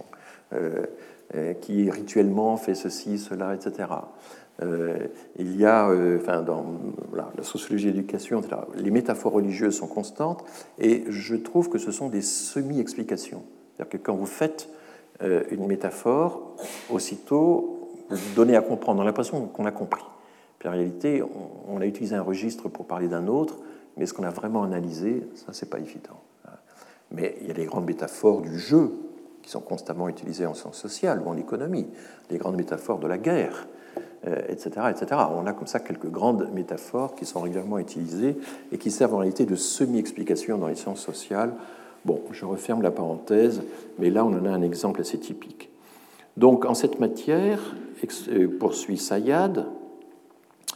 qui rituellement fait ceci, cela, etc. Il y a, dans la sociologie de l'éducation, etc., les métaphores religieuses sont constantes et je trouve que ce sont des semi-explications. C'est-à-dire que quand vous faites une métaphore, aussitôt, vous donnez à comprendre, on a l'impression qu'on a compris. Puis en réalité, on a utilisé un registre pour parler d'un autre, mais ce qu'on a vraiment analysé, ça, c'est pas évident. Mais il y a les grandes métaphores du jeu qui sont constamment utilisées en sciences sociales ou en économie, les grandes métaphores de la guerre, etc., etc. On a comme ça quelques grandes métaphores qui sont régulièrement utilisées et qui servent en réalité de semi-explication dans les sciences sociales. Bon, je referme la parenthèse, mais là, on en a un exemple assez typique. Donc, en cette matière, poursuit Sayad,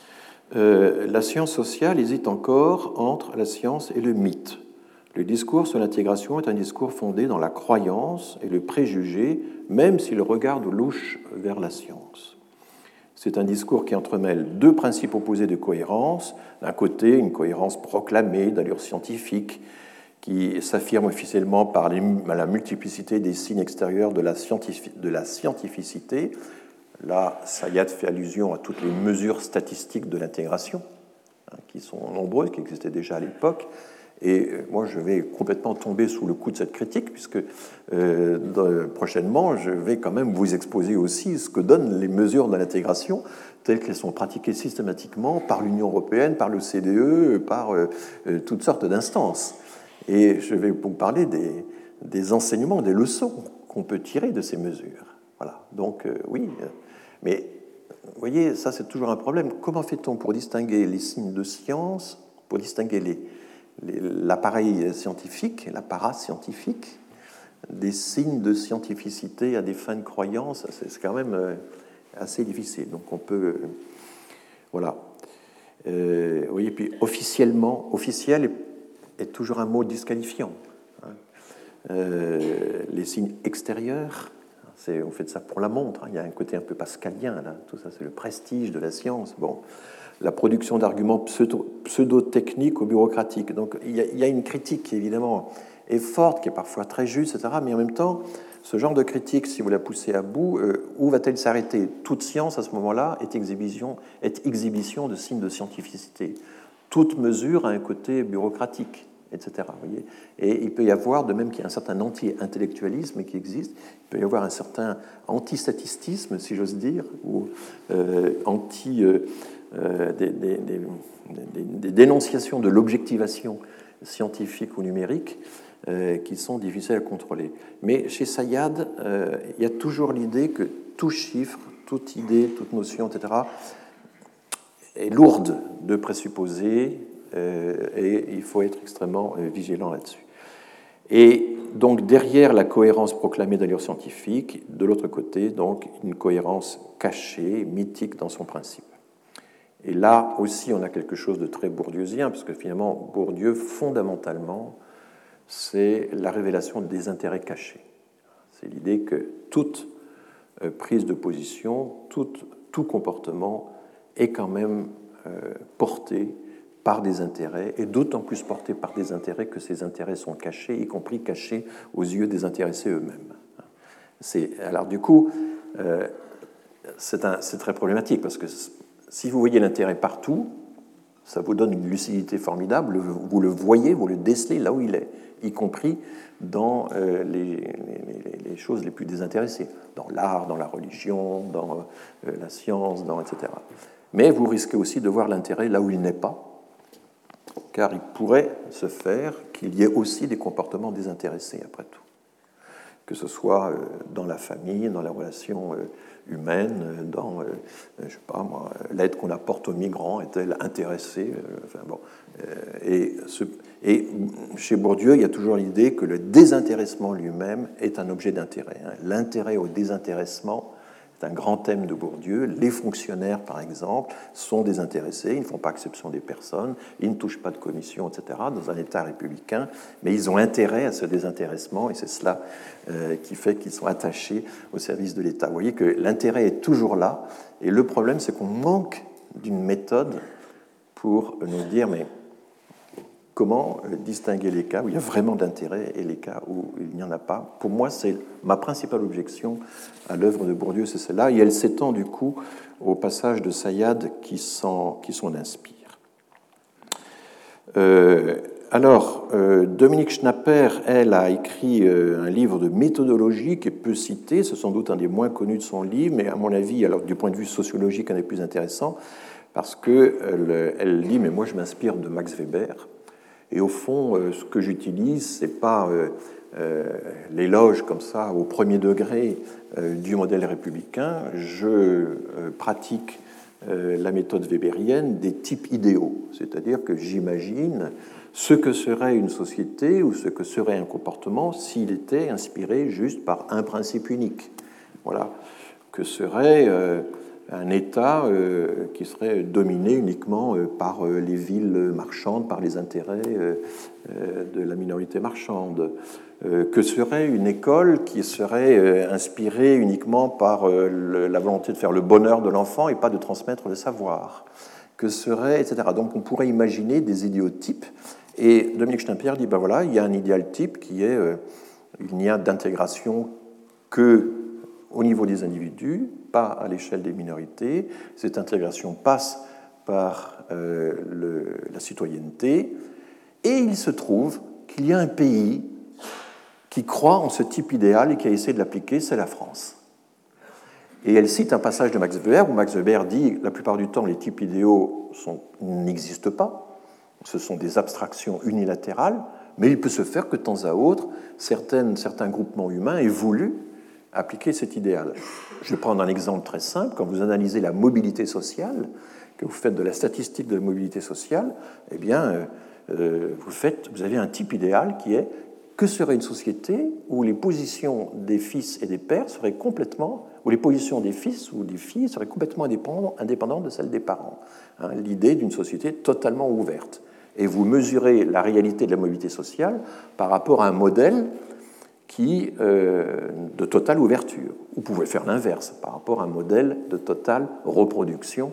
la science sociale hésite encore entre la science et le mythe. Le discours sur l'intégration est un discours fondé dans la croyance et le préjugé, même s'il regarde louche vers la science. C'est un discours qui entremêle deux principes opposés de cohérence. D'un côté, une cohérence proclamée d'allure scientifique, qui s'affirme officiellement par la multiplicité des signes extérieurs de la scientificité. Là, Sayad fait allusion à toutes les mesures statistiques de l'intégration, qui sont nombreuses, qui existaient déjà à l'époque. Et moi, je vais complètement tomber sous le coup de cette critique, puisque prochainement, je vais quand même vous exposer aussi ce que donnent les mesures de l'intégration, telles qu'elles sont pratiquées systématiquement par l'Union européenne, par le CDE, par toutes sortes d'instances. Et je vais vous parler des enseignements, des leçons qu'on peut tirer de ces mesures. Voilà. Donc, oui, mais vous voyez, ça c'est toujours un problème. Comment fait-on pour distinguer les signes de science, pour distinguer l'appareil scientifique, l'apparat scientifique, des signes de scientificité à des fins de croyance? C'est quand même assez difficile. Donc on peut... voilà. Oui, et puis officiellement, officiel est toujours un mot disqualifiant. Les signes extérieurs, on fait de ça pour la montre. Il y a un côté un peu pascalien, là. Tout ça, c'est le prestige de la science. Bon, la production d'arguments pseudo-techniques ou bureaucratiques. Donc, il y a une critique qui, évidemment, est forte, qui est parfois très juste, etc. Mais en même temps, ce genre de critique, si vous la poussez à bout, où va-t-elle s'arrêter? Toute science, à ce moment-là, est exhibition de signes de scientificité. Toute mesure a un côté bureaucratique, etc. Voyez, et il peut y avoir, de même qu'il y a un certain anti-intellectualisme qui existe, il peut y avoir un certain anti-statistisme, si j'ose dire, ou des dénonciations de l'objectivation scientifique ou numérique qui sont difficiles à contrôler. Mais chez Sayad, il y a toujours l'idée que tout chiffre, toute idée, toute notion, etc., est lourde de présupposés et il faut être extrêmement vigilant là-dessus. Et donc, derrière la cohérence proclamée d'allure scientifique, de l'autre côté, donc, une cohérence cachée, mythique dans son principe. Et là aussi, on a quelque chose de très bourdieusien, parce que finalement, Bourdieu, fondamentalement, c'est la révélation des intérêts cachés. C'est l'idée que toute prise de position, tout comportement est quand même porté par des intérêts, et d'autant plus porté par des intérêts que ces intérêts sont cachés, y compris cachés aux yeux des intéressés eux-mêmes. Alors du coup, c'est très problématique, parce que si vous voyez l'intérêt partout, ça vous donne une lucidité formidable, vous le voyez, vous le décelez là où il est, y compris dans les choses les plus désintéressées, dans l'art, dans la religion, dans la science, etc. Mais vous risquez aussi de voir l'intérêt là où il n'est pas, car il pourrait se faire qu'il y ait aussi des comportements désintéressés, après tout. Que ce soit dans la famille, dans la relation humaine, dans, je ne sais pas moi, l'aide qu'on apporte aux migrants, est-elle intéressée? Enfin, bon. Et chez Bourdieu, il y a toujours l'idée que le désintéressement lui-même est un objet d'intérêt. L'intérêt au désintéressement, c'est un grand thème de Bourdieu. Les fonctionnaires, par exemple, sont désintéressés, ils ne font pas exception des personnes, ils ne touchent pas de commission, etc., dans un État républicain, mais ils ont intérêt à ce désintéressement, et c'est cela qui fait qu'ils sont attachés au service de l'État. Vous voyez que l'intérêt est toujours là, et le problème, c'est qu'on manque d'une méthode pour nous dire, mais comment distinguer les cas où il y a vraiment d'intérêt et les cas où il n'y en a pas? Pour moi, c'est ma principale objection à l'œuvre de Bourdieu, c'est celle-là, et elle s'étend du coup au passage de Sayad qui s'en inspire. Dominique Schnapper, elle, a écrit un livre de méthodologie qui est peu cité, c'est sans doute un des moins connus de son livre, mais à mon avis, alors du point de vue sociologique, un des plus intéressants, parce qu'elle dit, mais moi je m'inspire de Max Weber. Et au fond, ce que j'utilise, ce n'est pas l'éloge comme ça au premier degré du modèle républicain. Je pratique la méthode weberienne des types idéaux, c'est-à-dire que j'imagine ce que serait une société ou ce que serait un comportement s'il était inspiré juste par un principe unique. Voilà. Que serait un État qui serait dominé uniquement par les villes marchandes, par les intérêts de la minorité marchande. Que serait une école qui serait inspirée uniquement par la volonté de faire le bonheur de l'enfant et pas de transmettre le savoir. Que serait, etc. Donc on pourrait imaginer des idéotypes. Et Dominique Schnapper dit, ben voilà, il y a un idéal type qui est, il n'y a d'intégration que au niveau des individus, pas à l'échelle des minorités. Cette intégration passe par la citoyenneté. Et il se trouve qu'il y a un pays qui croit en ce type idéal et qui a essayé de l'appliquer, c'est la France. Et elle cite un passage de Max Weber où Max Weber dit la plupart du temps, les types idéaux n'existent pas, ce sont des abstractions unilatérales, mais il peut se faire que de temps à autre, certains groupements humains aient voulu appliquer cet idéal. Je vais prendre un exemple très simple. Quand vous analysez la mobilité sociale, que vous faites de la statistique de la mobilité sociale, eh bien, vous avez un type idéal qui est que serait une société où les positions des fils et des pères seraient complètement, où les positions des fils ou des filles seraient complètement indépendantes de celles des parents. Hein, l'idée d'une société totalement ouverte. Et vous mesurez la réalité de la mobilité sociale par rapport à un modèle de totale ouverture. Vous pouvez faire l'inverse par rapport à un modèle de totale reproduction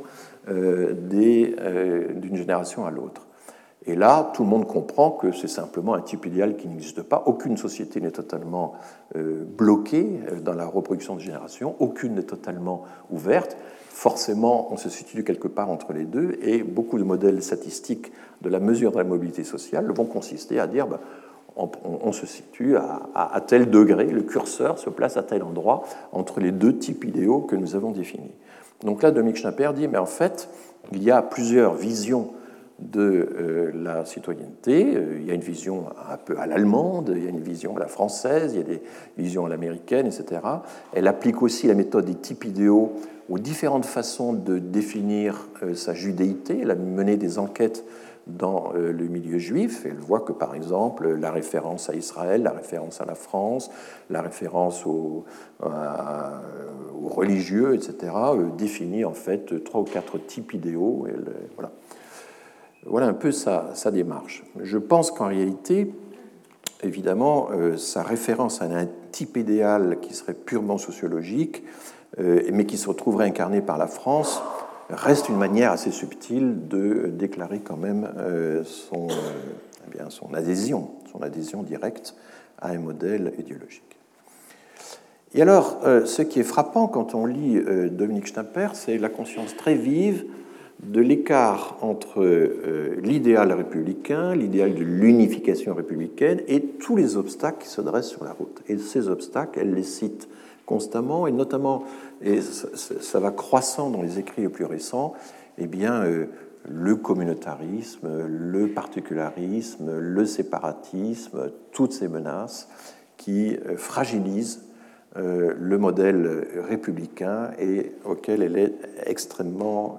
d'une génération à l'autre. Et là, tout le monde comprend que c'est simplement un type idéal qui n'existe pas. Aucune société n'est totalement bloquée dans la reproduction de génération, aucune n'est totalement ouverte. Forcément, on se situe quelque part entre les deux, et beaucoup de modèles statistiques de la mesure de la mobilité sociale vont consister à dire on se situe à tel degré, le curseur se place à tel endroit entre les deux types idéaux que nous avons définis. Donc là, Dominique Schnapper dit, mais en fait, il y a plusieurs visions de la citoyenneté. Il y a une vision un peu à l'allemande, il y a une vision à la française, il y a des visions à l'américaine, etc. Elle applique aussi la méthode des types idéaux aux différentes façons de définir sa judéité. Elle a mené des enquêtes dans le milieu juif. Elle voit que, par exemple, la référence à Israël, la référence à la France, la référence aux religieux, etc., définit en fait 3 ou 4 types idéaux. Voilà un peu sa démarche. Je pense qu'en réalité, évidemment, sa référence à un type idéal qui serait purement sociologique, mais qui se retrouverait incarné par la France, reste une manière assez subtile de déclarer quand même son adhésion directe à un modèle idéologique. Et alors, ce qui est frappant quand on lit Dominique Schnapper, c'est la conscience très vive de l'écart entre l'idéal républicain, l'idéal de l'unification républicaine et tous les obstacles qui se dressent sur la route. Et ces obstacles, elle les cite constamment, et notamment, et ça va croissant dans les écrits les plus récents, eh bien, le communautarisme, le particularisme, le séparatisme, toutes ces menaces qui fragilisent le modèle républicain et auquel elle est extrêmement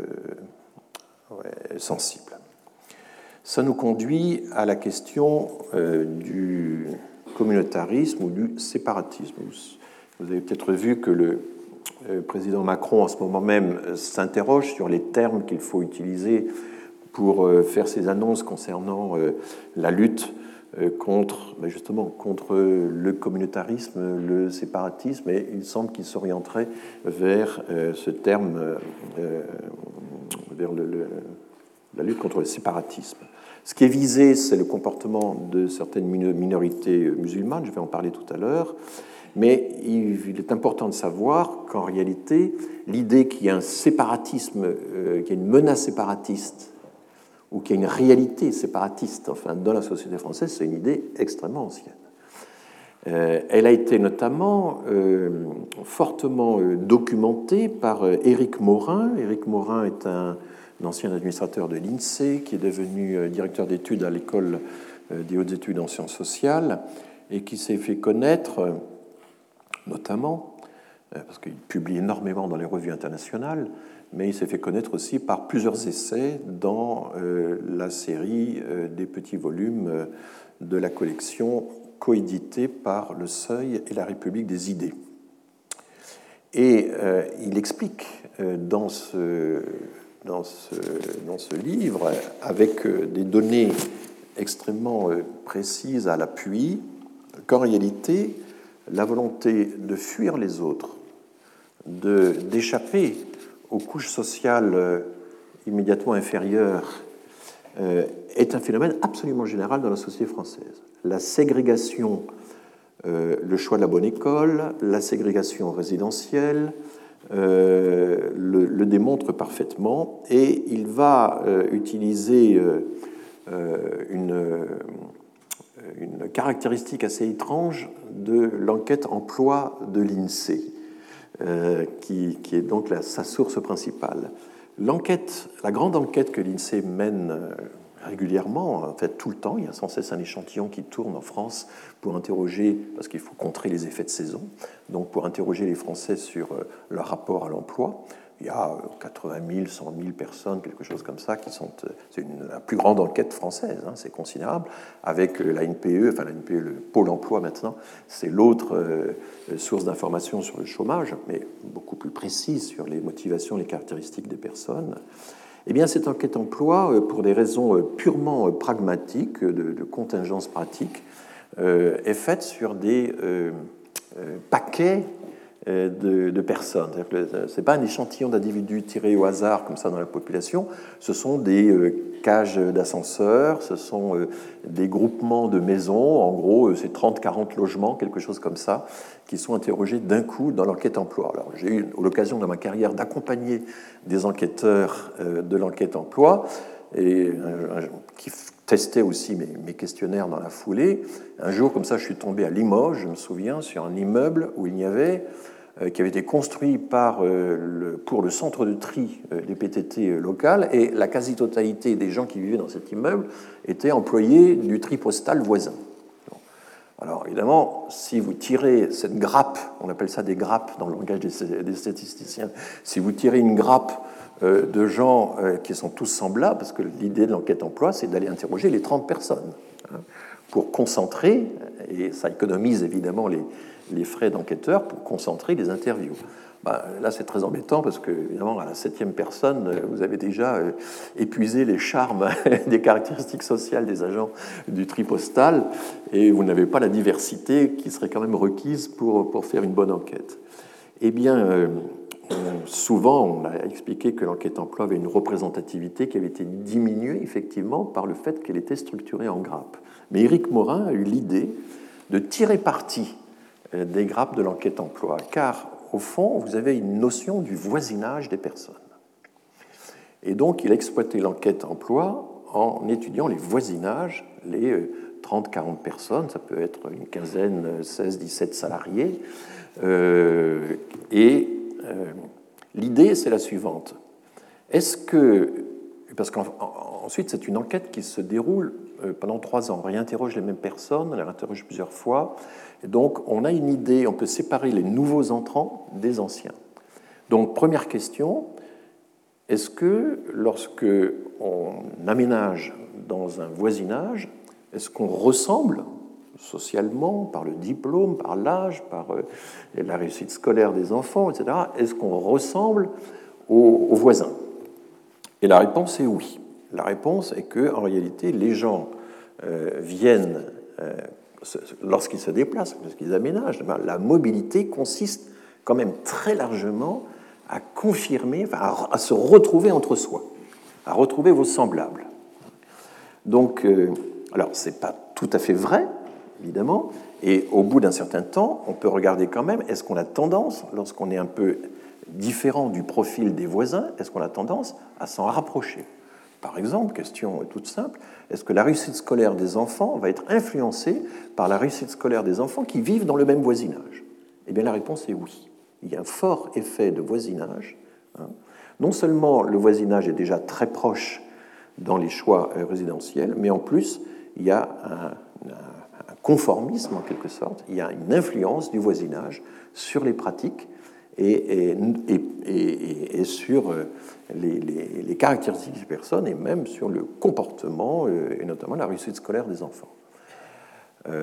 sensible. Ça nous conduit à la question du communautarisme ou du séparatisme. Vous avez peut-être vu que le président Macron, en ce moment même, s'interroge sur les termes qu'il faut utiliser pour faire ses annonces concernant la lutte contre le communautarisme, le séparatisme, et il semble qu'il s'orienterait vers ce terme, vers la lutte contre le séparatisme. Ce qui est visé, c'est le comportement de certaines minorités musulmanes, je vais en parler tout à l'heure, mais il est important de savoir qu'en réalité, l'idée qu'il y a un séparatisme, qu'il y a une menace séparatiste, ou qu'il y a une réalité séparatiste dans la société française, c'est une idée extrêmement ancienne. Elle a été notamment fortement documentée par Éric Morin. Éric Morin est un ancien administrateur de l'INSEE qui est devenu directeur d'études à l'École des hautes études en sciences sociales et qui s'est fait connaître notamment, parce qu'il publie énormément dans les revues internationales, mais il s'est fait connaître aussi par plusieurs essais dans la série des petits volumes de la collection coéditée par Le Seuil et la République des idées. Et il explique dans ce livre, avec des données extrêmement précises à l'appui, qu'en réalité, la volonté de fuir les autres, d'échapper aux couches sociales immédiatement inférieures, est un phénomène absolument général dans la société française. La ségrégation, le choix de la bonne école, la ségrégation résidentielle, le démontre parfaitement, et il va utiliser une caractéristique assez étrange de l'enquête emploi de l'INSEE, qui est donc sa source principale. La grande enquête que l'INSEE mène régulièrement, en fait tout le temps, il y a sans cesse un échantillon qui tourne en France pour interroger, parce qu'il faut contrer les effets de saison, donc pour interroger les Français sur leur rapport à l'emploi. Il y a 80 000, 100 000 personnes, quelque chose comme ça, qui sont. C'est la plus grande enquête française, hein, c'est considérable, avec la NPE, enfin la NPE, le Pôle emploi maintenant, c'est l'autre source d'information sur le chômage, mais beaucoup plus précise sur les motivations, les caractéristiques des personnes. Eh bien, cette enquête emploi, pour des raisons purement pragmatiques, de contingence pratique, est faite sur des paquets de personnes. Ce n'est pas un échantillon d'individus tirés au hasard comme ça dans la population, ce sont des cages d'ascenseurs, ce sont des groupements de maisons, en gros c'est 30-40 logements, quelque chose comme ça, qui sont interrogés d'un coup dans l'enquête emploi. Alors, j'ai eu l'occasion dans ma carrière d'accompagner des enquêteurs de l'enquête emploi, et qui testaient aussi mes questionnaires dans la foulée. Un jour, comme ça, je suis tombé à Limoges, je me souviens, sur un immeuble où il y avait, qui avait été construit pour le centre de tri des PTT local, et la quasi-totalité des gens qui vivaient dans cet immeuble étaient employés du tri postal voisin. Alors évidemment, si vous tirez cette grappe, on appelle ça des grappes dans le langage des statisticiens, si vous tirez une grappe de gens qui sont tous semblables, parce que l'idée de l'enquête emploi, c'est d'aller interroger les 30 personnes, hein, pour concentrer, et ça économise évidemment les frais d'enquêteur, pour concentrer les interviews. Là, c'est très embêtant parce que, évidemment, à la 7e personne, vous avez déjà épuisé les charmes des caractéristiques sociales des agents du tri postal et vous n'avez pas la diversité qui serait quand même requise pour faire une bonne enquête. Eh bien, souvent, on a expliqué que l'enquête emploi avait une représentativité qui avait été diminuée, effectivement, par le fait qu'elle était structurée en grappes. Mais Éric Morin a eu l'idée de tirer parti des grappes de l'enquête emploi, car au fond, vous avez une notion du voisinage des personnes. Et donc, il a exploité l'enquête emploi en étudiant les voisinages, les 30-40 personnes, ça peut être une quinzaine, 16, 17 salariés. L'idée, c'est la suivante. Parce qu'ensuite, c'est une enquête qui se déroule pendant 3 ans. On réinterroge les mêmes personnes, on les réinterroge plusieurs fois. Et donc, on a une idée, on peut séparer les nouveaux entrants des anciens. Donc, première question, est-ce que lorsque on aménage dans un voisinage, est-ce qu'on ressemble socialement, par le diplôme, par l'âge, par la réussite scolaire des enfants, etc., est-ce qu'on ressemble aux voisins? Et la réponse est oui. La réponse est qu'en réalité, les gens viennent, lorsqu'ils se déplacent, lorsqu'ils aménagent, la mobilité consiste quand même très largement à confirmer, à se retrouver entre soi, à retrouver vos semblables. Donc, alors, ce n'est pas tout à fait vrai, évidemment, et au bout d'un certain temps, on peut regarder quand même, est-ce qu'on a tendance, lorsqu'on est un peu différent du profil des voisins, est-ce qu'on a tendance à s'en rapprocher? Par exemple, question toute simple, est-ce que la réussite scolaire des enfants va être influencée par la réussite scolaire des enfants qui vivent dans le même voisinage? Eh bien, la réponse est oui. Il y a un fort effet de voisinage. Non seulement le voisinage est déjà très proche dans les choix résidentiels, mais en plus, il y a un conformisme, en quelque sorte, il y a une influence du voisinage sur les pratiques et sur les caractéristiques des personnes et même sur le comportement et notamment la réussite scolaire des enfants.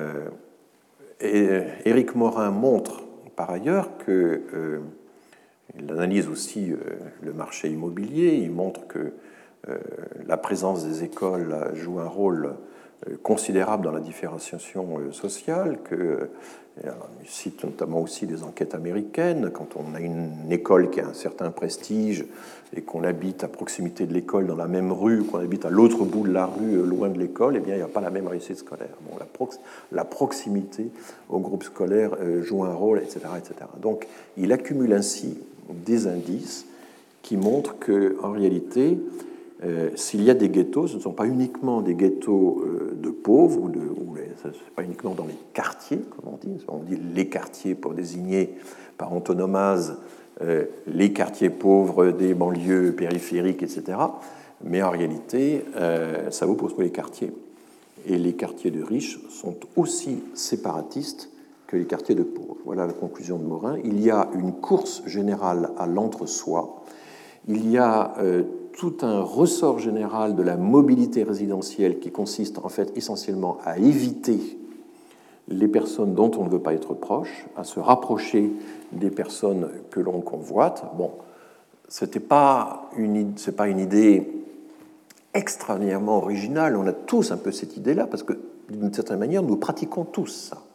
Et Éric Morin montre par ailleurs qu'il Il analyse aussi le marché immobilier. Il montre que la présence des écoles joue un rôle considérable dans la différenciation sociale, il cite notamment aussi des enquêtes américaines. Quand on a une école qui a un certain prestige et qu'on habite à proximité de l'école dans la même rue, qu'on habite à l'autre bout de la rue, loin de l'école, eh bien, il n'y a pas la même réussite scolaire. Bon, la proximité au groupe scolaire joue un rôle, etc., etc. Donc, il accumule ainsi des indices qui montrent qu'en réalité, s'il y a des ghettos, ce ne sont pas uniquement des ghettos de pauvres, ce n'est pas uniquement dans les quartiers, comme on dit les quartiers pour désigner par antonomase les quartiers pauvres des banlieues périphériques, etc. Mais en réalité, ça vaut pour tous les quartiers. Et les quartiers de riches sont aussi séparatistes que les quartiers de pauvres. Voilà la conclusion de Morin. Il y a une course générale à l'entre-soi. Il y a tout un ressort général de la mobilité résidentielle qui consiste en fait essentiellement à éviter les personnes dont on ne veut pas être proche, à se rapprocher des personnes que l'on convoite. Bon, ce n'est pas une idée extraordinairement originale. On a tous un peu cette idée-là parce que d'une certaine manière, nous pratiquons tous ça.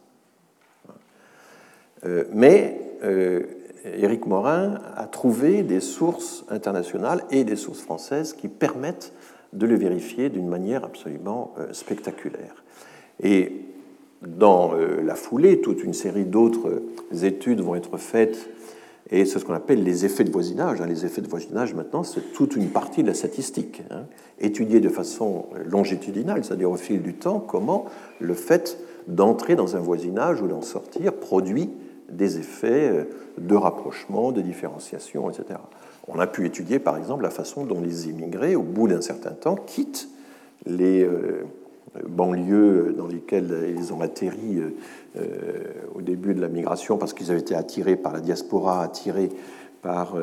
Mais Éric Morin a trouvé des sources internationales et des sources françaises qui permettent de le vérifier d'une manière absolument spectaculaire. Et dans la foulée, toute une série d'autres études vont être faites, et c'est ce qu'on appelle les effets de voisinage. Les effets de voisinage, maintenant, c'est toute une partie de la statistique. Étudier de façon longitudinale, c'est-à-dire au fil du temps, comment le fait d'entrer dans un voisinage ou d'en sortir produit des effets de rapprochement, de différenciation, etc. On a pu étudier, par exemple, la façon dont les immigrés, au bout d'un certain temps, quittent les banlieues dans lesquelles ils ont atterri au début de la migration parce qu'ils avaient été attirés par la diaspora, attirés par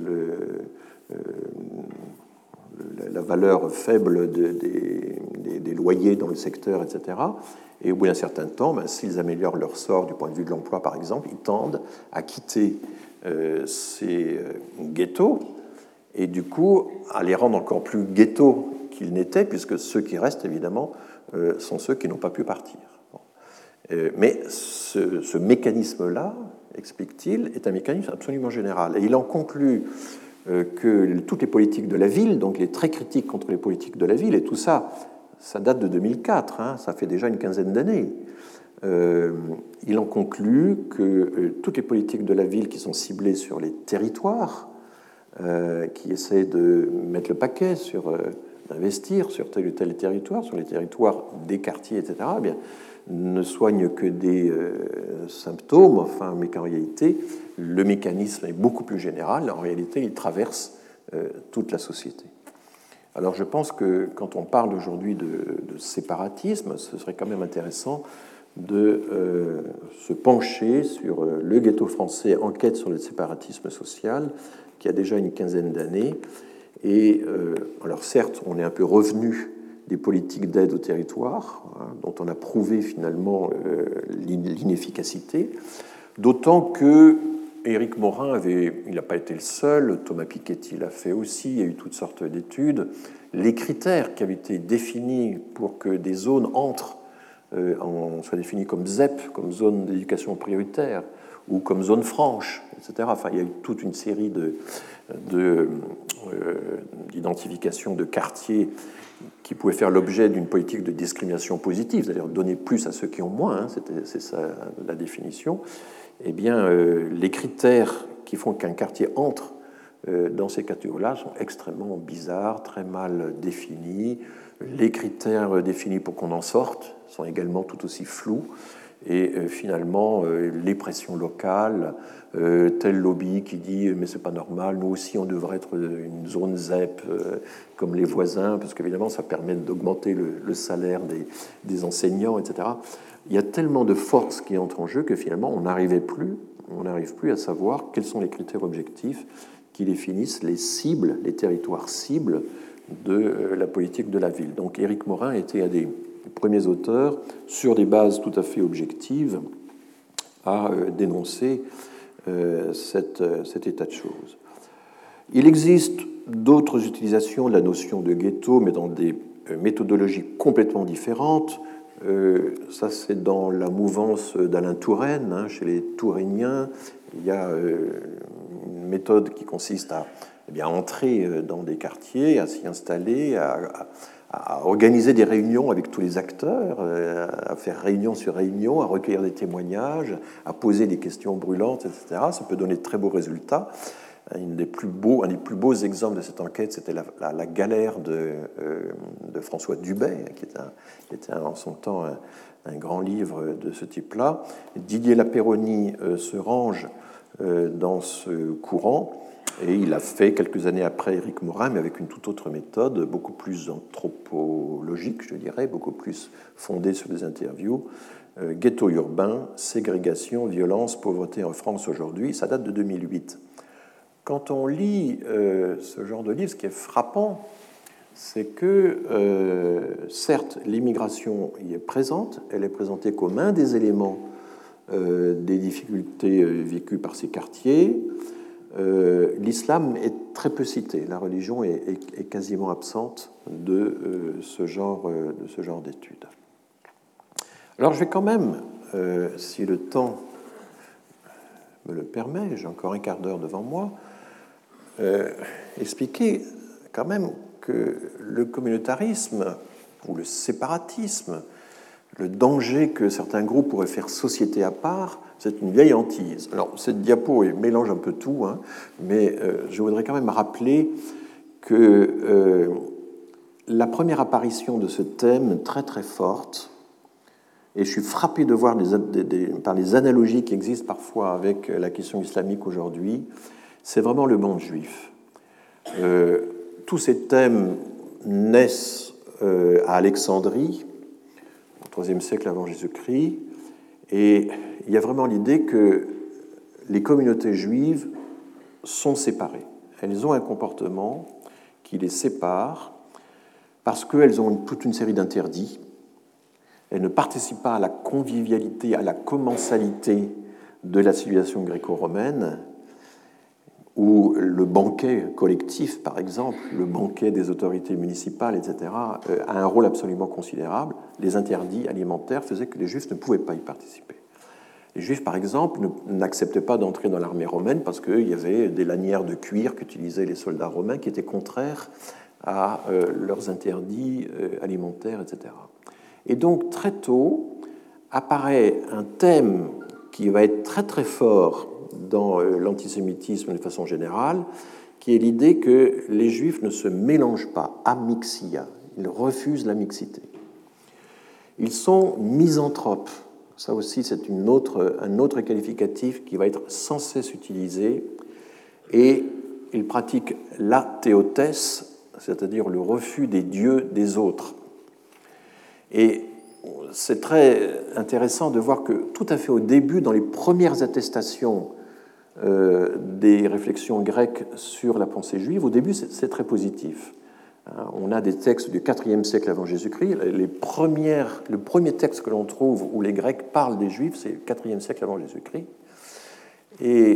la valeur faible des loyers dans le secteur, etc. Et au bout d'un certain temps, s'ils améliorent leur sort du point de vue de l'emploi, par exemple, ils tendent à quitter ces ghettos et du coup à les rendre encore plus ghettos qu'ils n'étaient, puisque ceux qui restent, évidemment, sont ceux qui n'ont pas pu partir. Mais ce mécanisme-là, explique-t-il, est un mécanisme absolument général. Et il en conclut que toutes les politiques de la ville, donc il est très critique contre les politiques de la ville, et tout ça, ça date de 2004, ça fait déjà une quinzaine d'années. Il en conclut que toutes les politiques de la ville qui sont ciblées sur les territoires, qui essaient de mettre le paquet d'investir sur tel ou tel territoire, sur les territoires des quartiers, etc., eh bien, ne soignent que des symptômes, mais qu'en réalité, le mécanisme est beaucoup plus général. En réalité, il traverse toute la société. Alors je pense que quand on parle aujourd'hui de séparatisme, ce serait quand même intéressant de se pencher sur le ghetto français, enquête sur le séparatisme social, qui a déjà une quinzaine d'années. Et alors certes, on est un peu revenu des politiques d'aide au territoire, dont on a prouvé finalement l'inefficacité, d'autant que Éric Morin il n'a pas été le seul, Thomas Piketty l'a fait aussi, il y a eu toutes sortes d'études. Les critères qui avaient été définis pour que des zones soient définies comme ZEP, comme zone d'éducation prioritaire, ou comme zone franche, etc. Il y a eu toute une série d'identifications de quartiers qui pouvaient faire l'objet d'une politique de discrimination positive, c'est-à-dire donner plus à ceux qui ont moins, c'est ça la définition. Eh bien, les critères qui font qu'un quartier entre dans ces catégories-là sont extrêmement bizarres, très mal définis. Les critères définis pour qu'on en sorte sont également tout aussi flous. Et finalement, les pressions locales, tel lobby qui dit « mais c'est pas normal, nous aussi on devrait être une zone ZEP comme les voisins, parce qu'évidemment ça permet d'augmenter le salaire des enseignants, etc. » Il y a tellement de forces qui entrent en jeu que finalement on n'arrive plus à savoir quels sont les critères objectifs qui définissent les cibles, les territoires cibles de la politique de la ville. Donc Éric Morin était un des premiers auteurs, sur des bases tout à fait objectives, à dénoncer cet état de choses. Il existe d'autres utilisations de la notion de ghetto, mais dans des méthodologies complètement différentes. Ça, c'est dans la mouvance d'Alain Touraine, chez les Tourainiens. Il y a une méthode qui consiste à entrer dans des quartiers, à s'y installer, à organiser des réunions avec tous les acteurs, à faire réunion sur réunion, à recueillir des témoignages, à poser des questions brûlantes, etc. Ça peut donner de très beaux résultats. Un des plus beaux exemples de cette enquête, c'était la galère de François Dubay, qui était en son temps un grand livre de ce type-là. Didier Lapéronie se range dans ce courant, et il a fait quelques années après Éric Morin, mais avec une toute autre méthode, beaucoup plus anthropologique, je dirais, beaucoup plus fondée sur des interviews. Ghetto urbain, ségrégation, violence, pauvreté en France aujourd'hui, ça date de 2008. Quand on lit ce genre de livre, ce qui est frappant, c'est que, certes, l'immigration y est présente, elle est présentée comme un des éléments des difficultés vécues par ces quartiers. L'islam est très peu cité, la religion est quasiment absente de ce genre d'études. Alors je vais quand même, si le temps me le permet, j'ai encore un quart d'heure devant moi, expliquer quand même que le communautarisme ou le séparatisme, le danger que certains groupes pourraient faire société à part, c'est une vieille hantise. Alors, cette diapo mélange un peu tout, mais je voudrais quand même rappeler que la première apparition de ce thème très très forte, et je suis frappé de voir par les analogies qui existent parfois avec la question islamique aujourd'hui, c'est vraiment le monde juif. Tous ces thèmes naissent à Alexandrie, au IIIe siècle avant Jésus-Christ, et il y a vraiment l'idée que les communautés juives sont séparées. Elles ont un comportement qui les sépare parce qu'elles ont toute une série d'interdits. Elles ne participent pas à la convivialité, à la commensalité de la civilisation gréco-romaine, où le banquet collectif, par exemple, le banquet des autorités municipales, etc., a un rôle absolument considérable. Les interdits alimentaires faisaient que les Juifs ne pouvaient pas y participer. Les Juifs, par exemple, n'acceptaient pas d'entrer dans l'armée romaine parce qu'il y avait des lanières de cuir qu'utilisaient les soldats romains qui étaient contraires à leurs interdits alimentaires, etc. Et donc, très tôt, apparaît un thème qui va être très très fort dans l'antisémitisme de façon générale, qui est l'idée que les Juifs ne se mélangent pas, amixia, ils refusent la mixité. Ils sont misanthropes, ça aussi c'est un autre qualificatif qui va être sans cesse utilisé, et ils pratiquent l'athéotès, c'est-à-dire le refus des dieux des autres. Et c'est très intéressant de voir que tout à fait au début, dans les premières attestations des réflexions grecques sur la pensée juive, au début c'est très positif. On a des textes du IVe siècle avant Jésus-Christ. Le premier texte que l'on trouve où les Grecs parlent des Juifs, c'est le IVe siècle avant Jésus-Christ. Et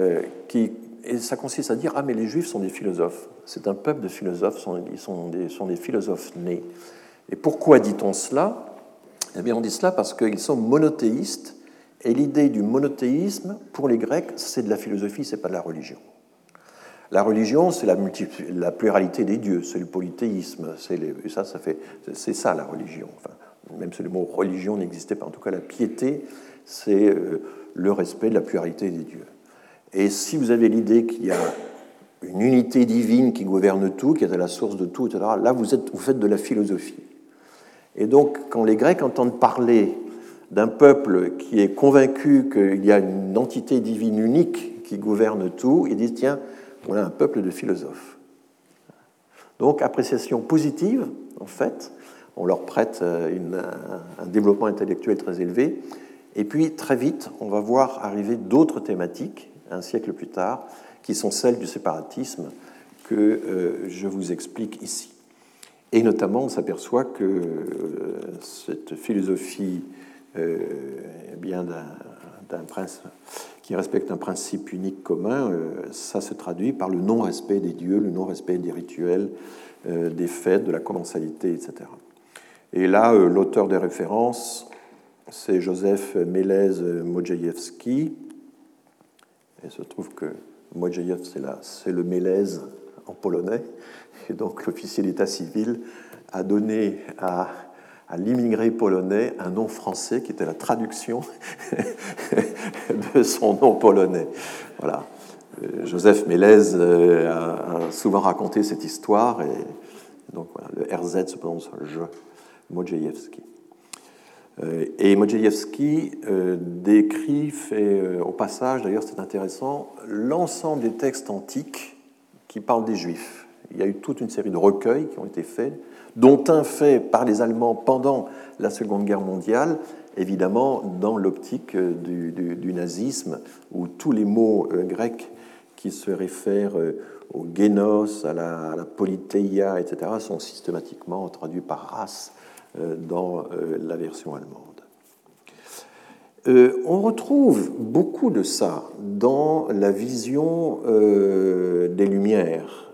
ça consiste à dire « Ah, mais les Juifs sont des philosophes. C'est un peuple de philosophes, ils sont des philosophes nés. » Et pourquoi dit-on cela ? Eh bien, on dit cela parce qu'ils sont monothéistes, et l'idée du monothéisme, pour les Grecs, c'est de la philosophie, c'est pas de la religion. La religion, c'est la pluralité des dieux, c'est le polythéisme, c'est ça la religion. Enfin, même si le mot religion n'existait pas, en tout cas la piété, c'est le respect de la pluralité des dieux. Et si vous avez l'idée qu'il y a une unité divine qui gouverne tout, qui est à la source de tout, etc., là vous faites de la philosophie. Et donc, quand les Grecs entendent parler d'un peuple qui est convaincu qu'il y a une entité divine unique qui gouverne tout, ils disent, tiens, on a un peuple de philosophes. Donc, appréciation positive, en fait, on leur prête un développement intellectuel très élevé, et puis très vite, on va voir arriver d'autres thématiques, un siècle plus tard, qui sont celles du séparatisme que je vous explique ici. Et notamment, on s'aperçoit que cette philosophie d'un qui respecte un principe unique commun, ça se traduit par le non-respect des dieux, le non-respect des rituels, des fêtes, de la commensalité, etc. Et là, l'auteur des références, c'est Joseph Mélez Modrzejewski. Et il se trouve que Modrzejew, c'est le Mélez en polonais. Et donc l'officier d'état civil a donné à l'immigré polonais un nom français qui était la traduction de son nom polonais. Voilà. Joseph Mélez a souvent raconté cette histoire. Et donc voilà, le RZ se prononce je, Modrzejewski. Et Modrzejewski décrit, au passage, d'ailleurs c'est intéressant, l'ensemble des textes antiques qui parlent des Juifs. Il y a eu toute une série de recueils qui ont été faits, dont un fait par les Allemands pendant la Seconde Guerre mondiale, évidemment dans l'optique du nazisme, où tous les mots grecs qui se réfèrent au génos, à la politeia, etc., sont systématiquement traduits par race dans la version allemande. On retrouve beaucoup de ça dans la vision des Lumières.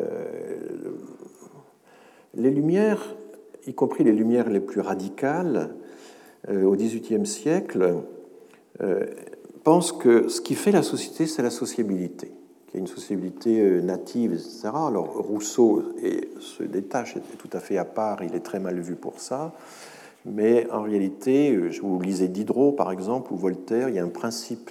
Les Lumières, y compris les Lumières les plus radicales, au XVIIIe siècle, pensent que ce qui fait la société, c'est la sociabilité, qu'il y a une sociabilité native, etc. Alors Rousseau se détache, est tout à fait à part, il est très mal vu pour ça. Mais en réalité, vous lisez Diderot, par exemple, ou Voltaire, il y a un principe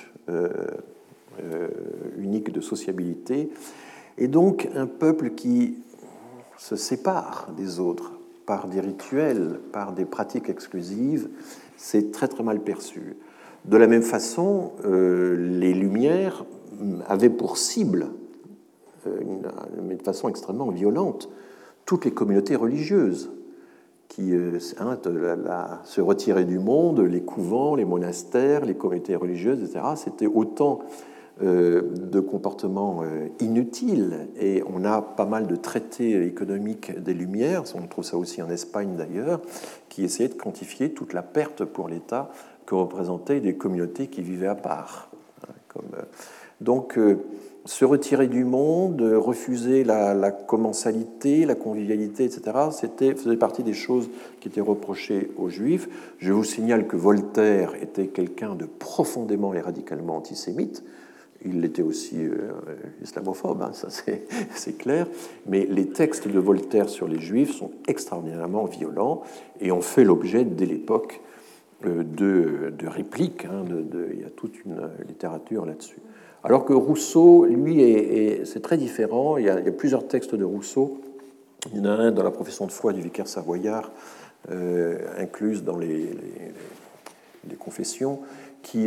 unique de sociabilité. Et donc, un peuple qui se sépare des autres par des rituels, par des pratiques exclusives, c'est très très mal perçu. De la même façon, les Lumières avaient pour cible, mais de façon extrêmement violente, toutes les communautés religieuses qui se retiraient du monde, les couvents, les monastères, les communautés religieuses, etc. C'était autant de comportements inutiles. Et on a pas mal de traités économiques des Lumières, on trouve ça aussi en Espagne d'ailleurs, qui essayaient de quantifier toute la perte pour l'État que représentaient des communautés qui vivaient à part. Donc, se retirer du monde, refuser la commensalité, la convivialité, etc., faisait partie des choses qui étaient reprochées aux Juifs. Je vous signale que Voltaire était quelqu'un de profondément et radicalement antisémite. Il était aussi islamophobe, hein, ça c'est clair. Mais les textes de Voltaire sur les Juifs sont extraordinairement violents et ont fait l'objet, dès l'époque, de répliques. Il y a toute une littérature là-dessus. Alors que Rousseau, lui, c'est très différent. Il y a plusieurs textes de Rousseau. Il y en a un dans la profession de foi du vicaire savoyard, incluse dans les confessions, qui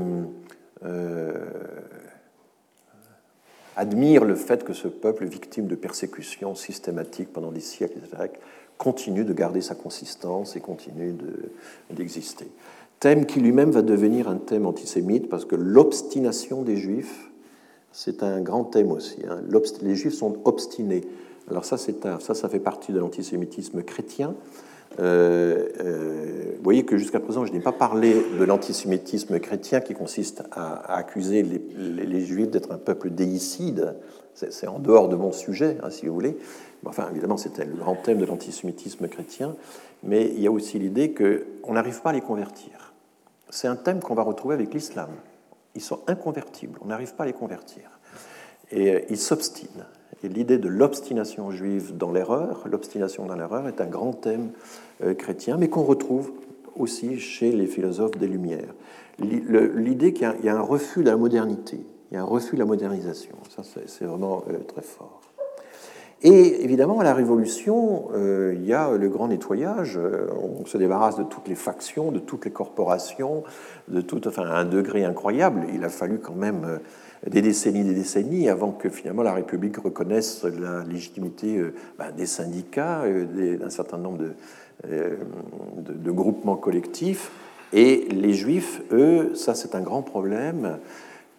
admire le fait que ce peuple, victime de persécutions systématiques pendant des siècles, etc., continue de garder sa consistance et continue d'exister. Thème qui lui-même va devenir un thème antisémite, parce que l'obstination des Juifs, c'est un grand thème aussi. Hein. Les Juifs sont obstinés. Alors ça fait partie de l'antisémitisme chrétien. Vous voyez que jusqu'à présent, je n'ai pas parlé de l'antisémitisme chrétien qui consiste à accuser les Juifs d'être un peuple déicide. C'est en dehors de mon sujet, hein, si vous voulez. Enfin, évidemment, c'était le grand thème de l'antisémitisme chrétien. Mais il y a aussi l'idée qu'on n'arrive pas à les convertir. C'est un thème qu'on va retrouver avec l'islam. Ils sont inconvertibles, on n'arrive pas à les convertir. Et ils s'obstinent. Et l'idée de l'obstination juive dans l'erreur, l'obstination dans l'erreur est un grand thème chrétien, mais qu'on retrouve aussi chez les philosophes des Lumières. L'idée qu'il y a un refus de la modernité, il y a un refus de la modernisation. Ça, c'est vraiment très fort. Et évidemment, à la Révolution, il y a le grand nettoyage. On se débarrasse de toutes les factions, de toutes les corporations, à un degré incroyable. Il a fallu quand même des décennies avant que finalement la République reconnaisse la légitimité des syndicats, d'un certain nombre de groupements collectifs. Et les Juifs, eux, ça c'est un grand problème.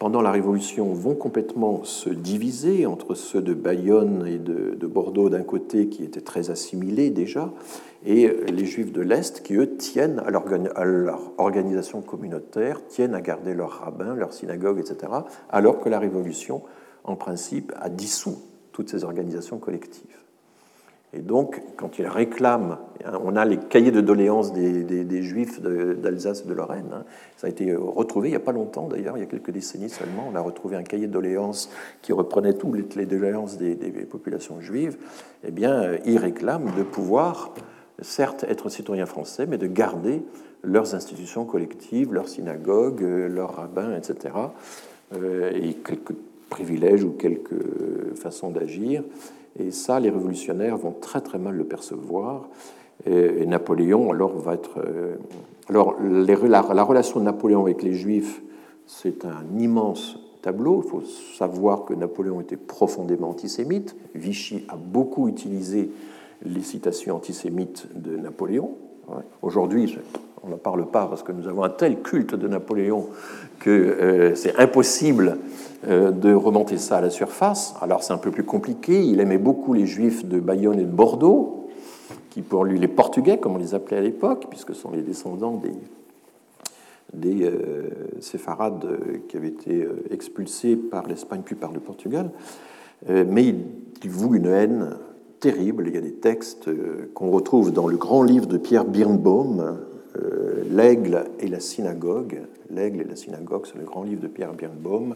pendant la Révolution, vont complètement se diviser entre ceux de Bayonne et de Bordeaux d'un côté, qui étaient très assimilés déjà, et les Juifs de l'Est, qui, eux, tiennent à leur organisation communautaire, tiennent à garder leurs rabbins, leurs synagogues, etc., alors que la Révolution, en principe, a dissous toutes ces organisations collectives. Et donc, quand ils réclament, on a les cahiers de doléances des Juifs d'Alsace et de Lorraine, ça a été retrouvé il n'y a pas longtemps d'ailleurs, il y a quelques décennies seulement, on a retrouvé un cahier de doléances qui reprenait toutes les doléances des populations juives. Eh bien, ils réclament de pouvoir, certes, être citoyens français, mais de garder leurs institutions collectives, leurs synagogues, leurs rabbins, etc., et quelques privilèges ou quelques façons d'agir. Et ça, les révolutionnaires vont très très mal le percevoir. Et Napoléon, alors, va être... Alors, la relation de Napoléon avec les Juifs, c'est un immense tableau. Il faut savoir que Napoléon était profondément antisémite. Vichy a beaucoup utilisé les citations antisémites de Napoléon. Aujourd'hui, on n'en parle pas parce que nous avons un tel culte de Napoléon que c'est impossible de remonter ça à la surface. Alors c'est un peu plus compliqué. Il aimait beaucoup les Juifs de Bayonne et de Bordeaux, qui pour lui les Portugais, comme on les appelait à l'époque, puisque ce sont les descendants des séfarades qui avaient été expulsés par l'Espagne puis par le Portugal. Mais il voue une haine terrible. Il y a des textes qu'on retrouve dans le grand livre de Pierre Birnbaum, L'Aigle et la synagogue. L'Aigle et la synagogue, c'est le grand livre de Pierre Birnbaum.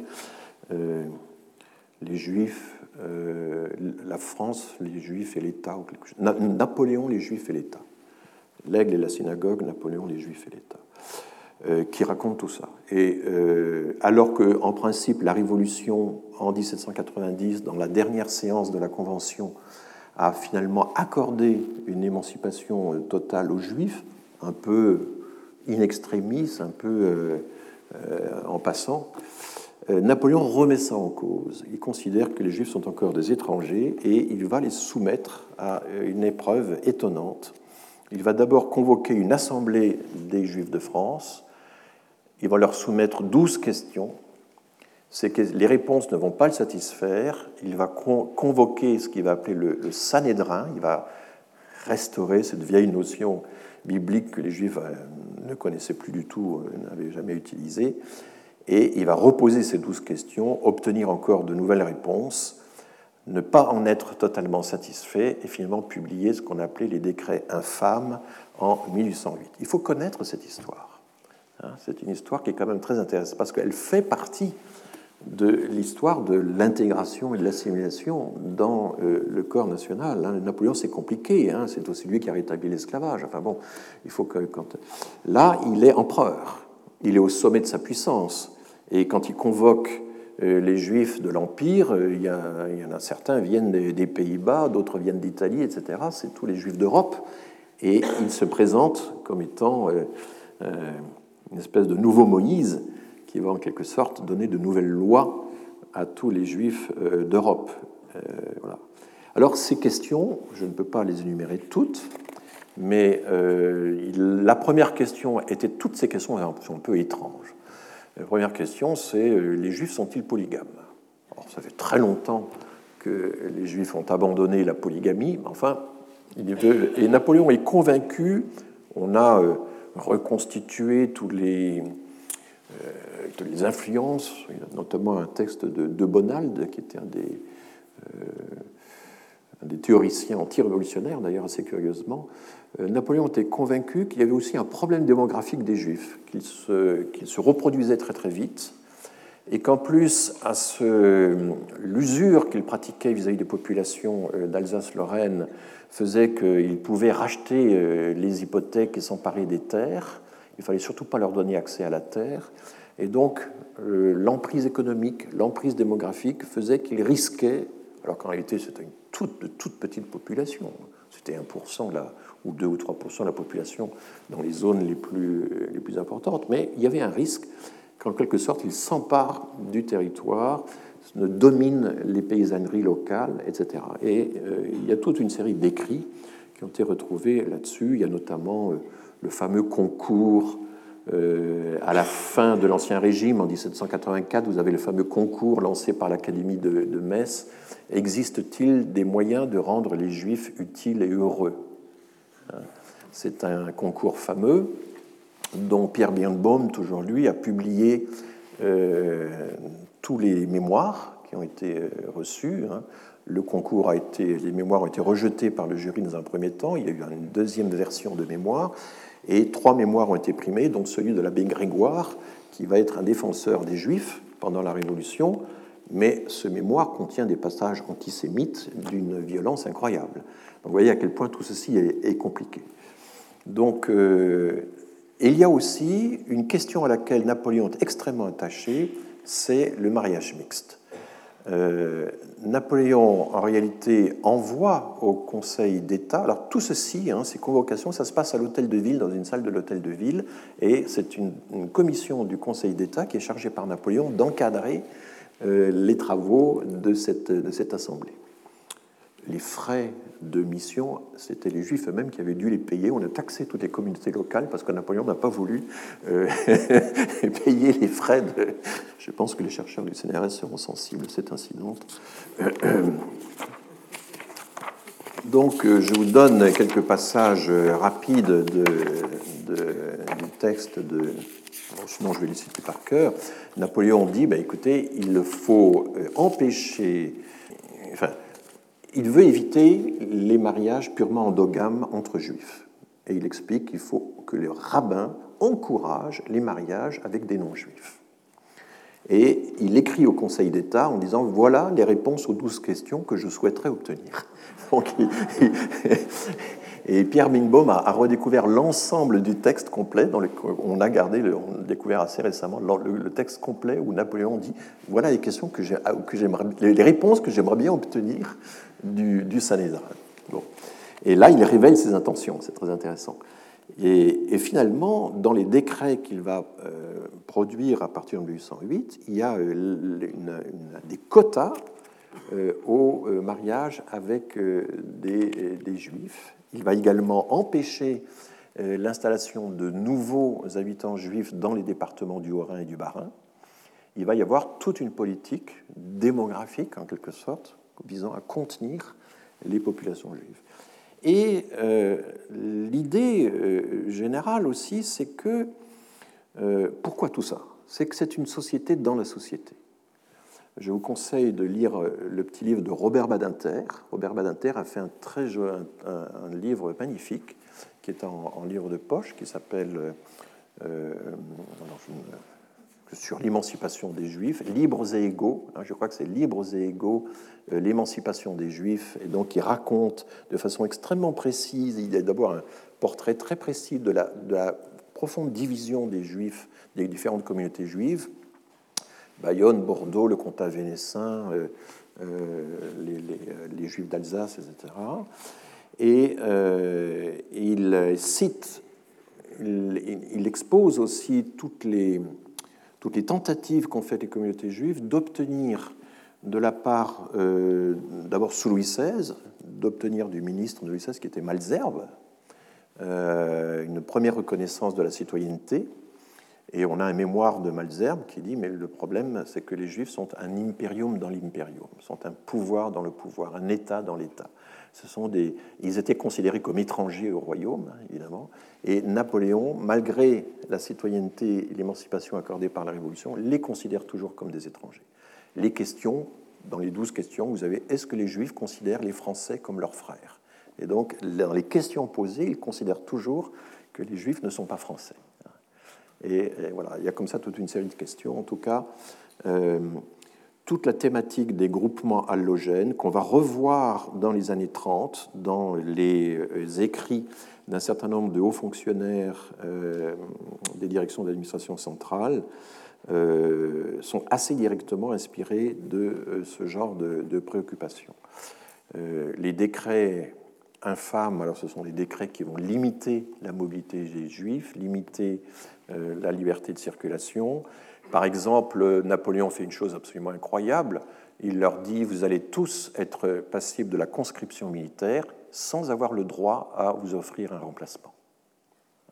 Les Juifs, la France, les Juifs et l'État, ou quelque chose. Napoléon, les Juifs et l'État. L'Aigle et la synagogue, Napoléon, les Juifs et l'État, qui raconte tout ça. Et alors qu'en principe, la Révolution, en 1790, dans la dernière séance de la Convention, a finalement accordé une émancipation totale aux Juifs, un peu in extremis, un peu en passant, Napoléon remet ça en cause. Il considère que les Juifs sont encore des étrangers et il va les soumettre à une épreuve étonnante. Il va d'abord convoquer une assemblée des Juifs de France. Il va leur soumettre 12 questions. Les réponses ne vont pas le satisfaire. Il va convoquer ce qu'il va appeler le Sanhédrin. Il va restaurer cette vieille notion biblique que les Juifs ne connaissaient plus du tout, n'avaient jamais utilisée. Et il va reposer ces 12 questions, obtenir encore de nouvelles réponses, ne pas en être totalement satisfait et finalement publier ce qu'on appelait les décrets infâmes en 1808. Il faut connaître cette histoire. C'est une histoire qui est quand même très intéressante parce qu'elle fait partie de l'histoire de l'intégration et de l'assimilation dans le corps national. Napoléon, c'est compliqué, c'est aussi lui qui a rétabli l'esclavage. Enfin bon, il faut que... Là, il est empereur, il est au sommet de sa puissance. Et quand il convoque les Juifs de l'Empire, il y en a certains viennent des Pays-Bas, d'autres viennent d'Italie, etc. C'est tous les Juifs d'Europe. Et il se présente comme étant une espèce de nouveau Moïse qui va en quelque sorte donner de nouvelles lois à tous les Juifs d'Europe. Voilà. Alors ces questions, je ne peux pas les énumérer toutes, mais la première question était, toutes ces questions sont un peu étranges. La première question, c'est les Juifs sont-ils polygames? Alors, ça fait très longtemps que les Juifs ont abandonné la polygamie, mais enfin, et Napoléon est convaincu. On a reconstitué toutes les influences. Il y a notamment un texte de Bonald, qui était un des théoriciens anti-révolutionnaires, d'ailleurs assez curieusement. Napoléon était convaincu qu'il y avait aussi un problème démographique des Juifs, qu'ils se reproduisaient très très vite, et qu'en plus, à l'usure qu'il pratiquait vis-à-vis des populations d'Alsace-Lorraine faisait qu'ils pouvaient racheter les hypothèques et s'emparer des terres. Il ne fallait surtout pas leur donner accès à la terre. Et donc, l'emprise économique, l'emprise démographique faisait qu'ils risquaient, alors qu'en réalité, c'était une toute petite population, c'était 1% là, ou 2 ou 3% de la population dans les zones les plus importantes, mais il y avait un risque qu'en quelque sorte, ils s'emparent du territoire, ne dominent les paysanneries locales, etc. Et il y a toute une série d'écrits qui ont été retrouvés là-dessus. Il y a notamment le fameux concours À la fin de l'Ancien Régime, en 1784, vous avez le fameux concours lancé par l'Académie de Metz. Existe-t-il des moyens de rendre les Juifs utiles et heureux? C'est un concours fameux dont Pierre Birnbaum, toujours lui, a publié tous les mémoires qui ont été reçus. Le concours les mémoires ont été rejetés par le jury dans un premier temps. Il y a eu une deuxième version de mémoire. Et 3 mémoires ont été primées, dont celui de l'abbé Grégoire, qui va être un défenseur des Juifs pendant la Révolution, mais ce mémoire contient des passages antisémites d'une violence incroyable. Donc vous voyez à quel point tout ceci est compliqué. Donc, il y a aussi une question à laquelle Napoléon est extrêmement attaché, c'est le mariage mixte. Napoléon, en réalité, envoie au Conseil d'État. Alors, tout ceci, ces convocations, ça se passe à l'hôtel de ville, dans une salle de l'hôtel de ville, et c'est une commission du Conseil d'État qui est chargée par Napoléon d'encadrer les travaux de cette assemblée. Les frais de mission, c'était les Juifs eux-mêmes qui avaient dû les payer. On a taxé toutes les communautés locales parce que Napoléon n'a pas voulu payer les frais de... Je pense que les chercheurs du CNRS seront sensibles à cet incident. Donc, je vous donne quelques passages rapides du texte de... Sinon, je vais les citer par cœur. Napoléon dit, écoutez, il faut empêcher... Enfin, il veut éviter les mariages purement endogames entre juifs. Et il explique qu'il faut que les rabbins encouragent les mariages avec des non-juifs. Et il écrit au Conseil d'État en disant « Voilà les réponses aux 12 questions que je souhaiterais obtenir. » Donc, et Pierre Birnbaum a redécouvert l'ensemble du texte complet. On a découvert assez récemment le texte complet où Napoléon dit « Voilà les questions les réponses que j'aimerais bien obtenir du Sanhédrin. » Bon. Et là, il révèle ses intentions, c'est très intéressant. Et finalement, dans les décrets qu'il va produire à partir de 1808, il y a des quotas au mariage avec des Juifs. Il va également empêcher l'installation de nouveaux habitants juifs dans les départements du Haut-Rhin et du Bas-Rhin. Il va y avoir toute une politique démographique, en quelque sorte, visant à contenir les populations juives. Et l'idée générale aussi, c'est que... pourquoi tout ça? C'est que c'est une société dans la société. Je vous conseille de lire le petit livre de Robert Badinter. Robert Badinter a fait un livre magnifique qui est en livre de poche, qui s'appelle sur l'émancipation des Juifs, Libres et égaux. Je crois que c'est Libres et égaux, l'émancipation des Juifs, et donc il raconte de façon extrêmement précise. Il y a d'abord un portrait très précis de la profonde division des Juifs, des différentes communautés juives. Bayonne, Bordeaux, le comtat vénécin, les Juifs d'Alsace, etc. Et il cite, il expose aussi toutes les tentatives qu'ont faites les communautés juives d'obtenir de la part, d'abord sous Louis XVI, d'obtenir du ministre de Louis XVI, qui était Malesherbes, une première reconnaissance de la citoyenneté. Et on a un mémoire de Malesherbes qui dit « Mais le problème, c'est que les Juifs sont un imperium dans l'imperium, sont un pouvoir dans le pouvoir, un État dans l'État. » Ils étaient considérés comme étrangers au royaume, évidemment. Et Napoléon, malgré la citoyenneté et l'émancipation accordée par la Révolution, les considère toujours comme des étrangers. Les questions, dans les 12 questions, vous avez « Est-ce que les Juifs considèrent les Français comme leurs frères ?» Et donc, dans les questions posées, ils considèrent toujours que les Juifs ne sont pas français. Et voilà, il y a comme ça toute une série de questions. En tout cas, toute la thématique des groupements allogènes qu'on va revoir dans les années 30, dans les écrits d'un certain nombre de hauts fonctionnaires des directions d'administration centrale, sont assez directement inspirés de ce genre de préoccupations. Les décrets infâmes, alors ce sont des décrets qui vont limiter la mobilité des Juifs, limiter la liberté de circulation. Par exemple, Napoléon fait une chose absolument incroyable. Il leur dit « Vous allez tous être passibles de la conscription militaire sans avoir le droit à vous offrir un remplacement. »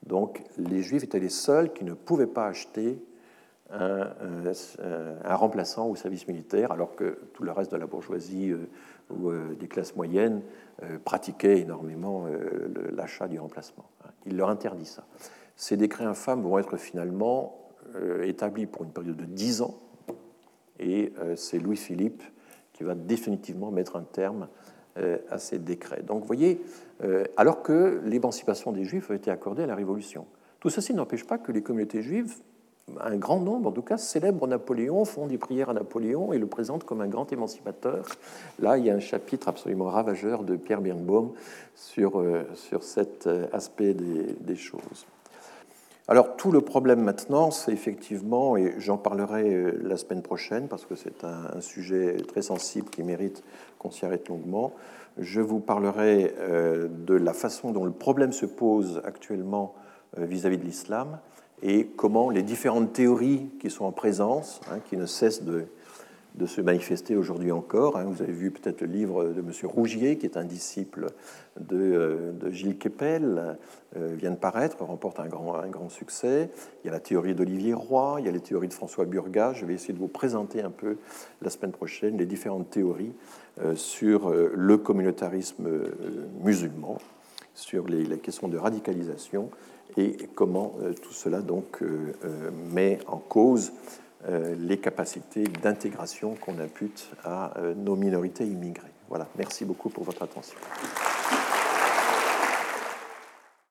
Donc les Juifs étaient les seuls qui ne pouvaient pas acheter un remplaçant au service militaire, alors que tout le reste de la bourgeoisie ou des classes moyennes pratiquait énormément l'achat du remplacement. Il leur interdit ça. Ces décrets infâmes vont être finalement établis pour une période de 10 ans, et c'est Louis-Philippe qui va définitivement mettre un terme à ces décrets. Donc vous voyez, alors que l'émancipation des Juifs a été accordée à la Révolution. Tout ceci n'empêche pas que les communautés juives, un grand nombre en tout cas, célèbrent Napoléon, font des prières à Napoléon et le présentent comme un grand émancipateur. Là, il y a un chapitre absolument ravageur de Pierre Birnbaum sur cet aspect des choses. Alors, tout le problème maintenant, c'est effectivement, et j'en parlerai la semaine prochaine, parce que c'est un sujet très sensible qui mérite qu'on s'y arrête longuement, je vous parlerai de la façon dont le problème se pose actuellement vis-à-vis de l'islam, et comment les différentes théories qui sont en présence, qui ne cessent de se manifester aujourd'hui encore. Vous avez vu peut-être le livre de M. Rougier, qui est un disciple de Gilles Kepel, vient de paraître, remporte un grand succès. Il y a la théorie d'Olivier Roy, il y a les théories de François Burgat. Je vais essayer de vous présenter un peu la semaine prochaine les différentes théories sur le communautarisme musulman, sur les questions de radicalisation et comment tout cela donc met en cause les capacités d'intégration qu'on impute à nos minorités immigrées. Voilà, merci beaucoup pour votre attention.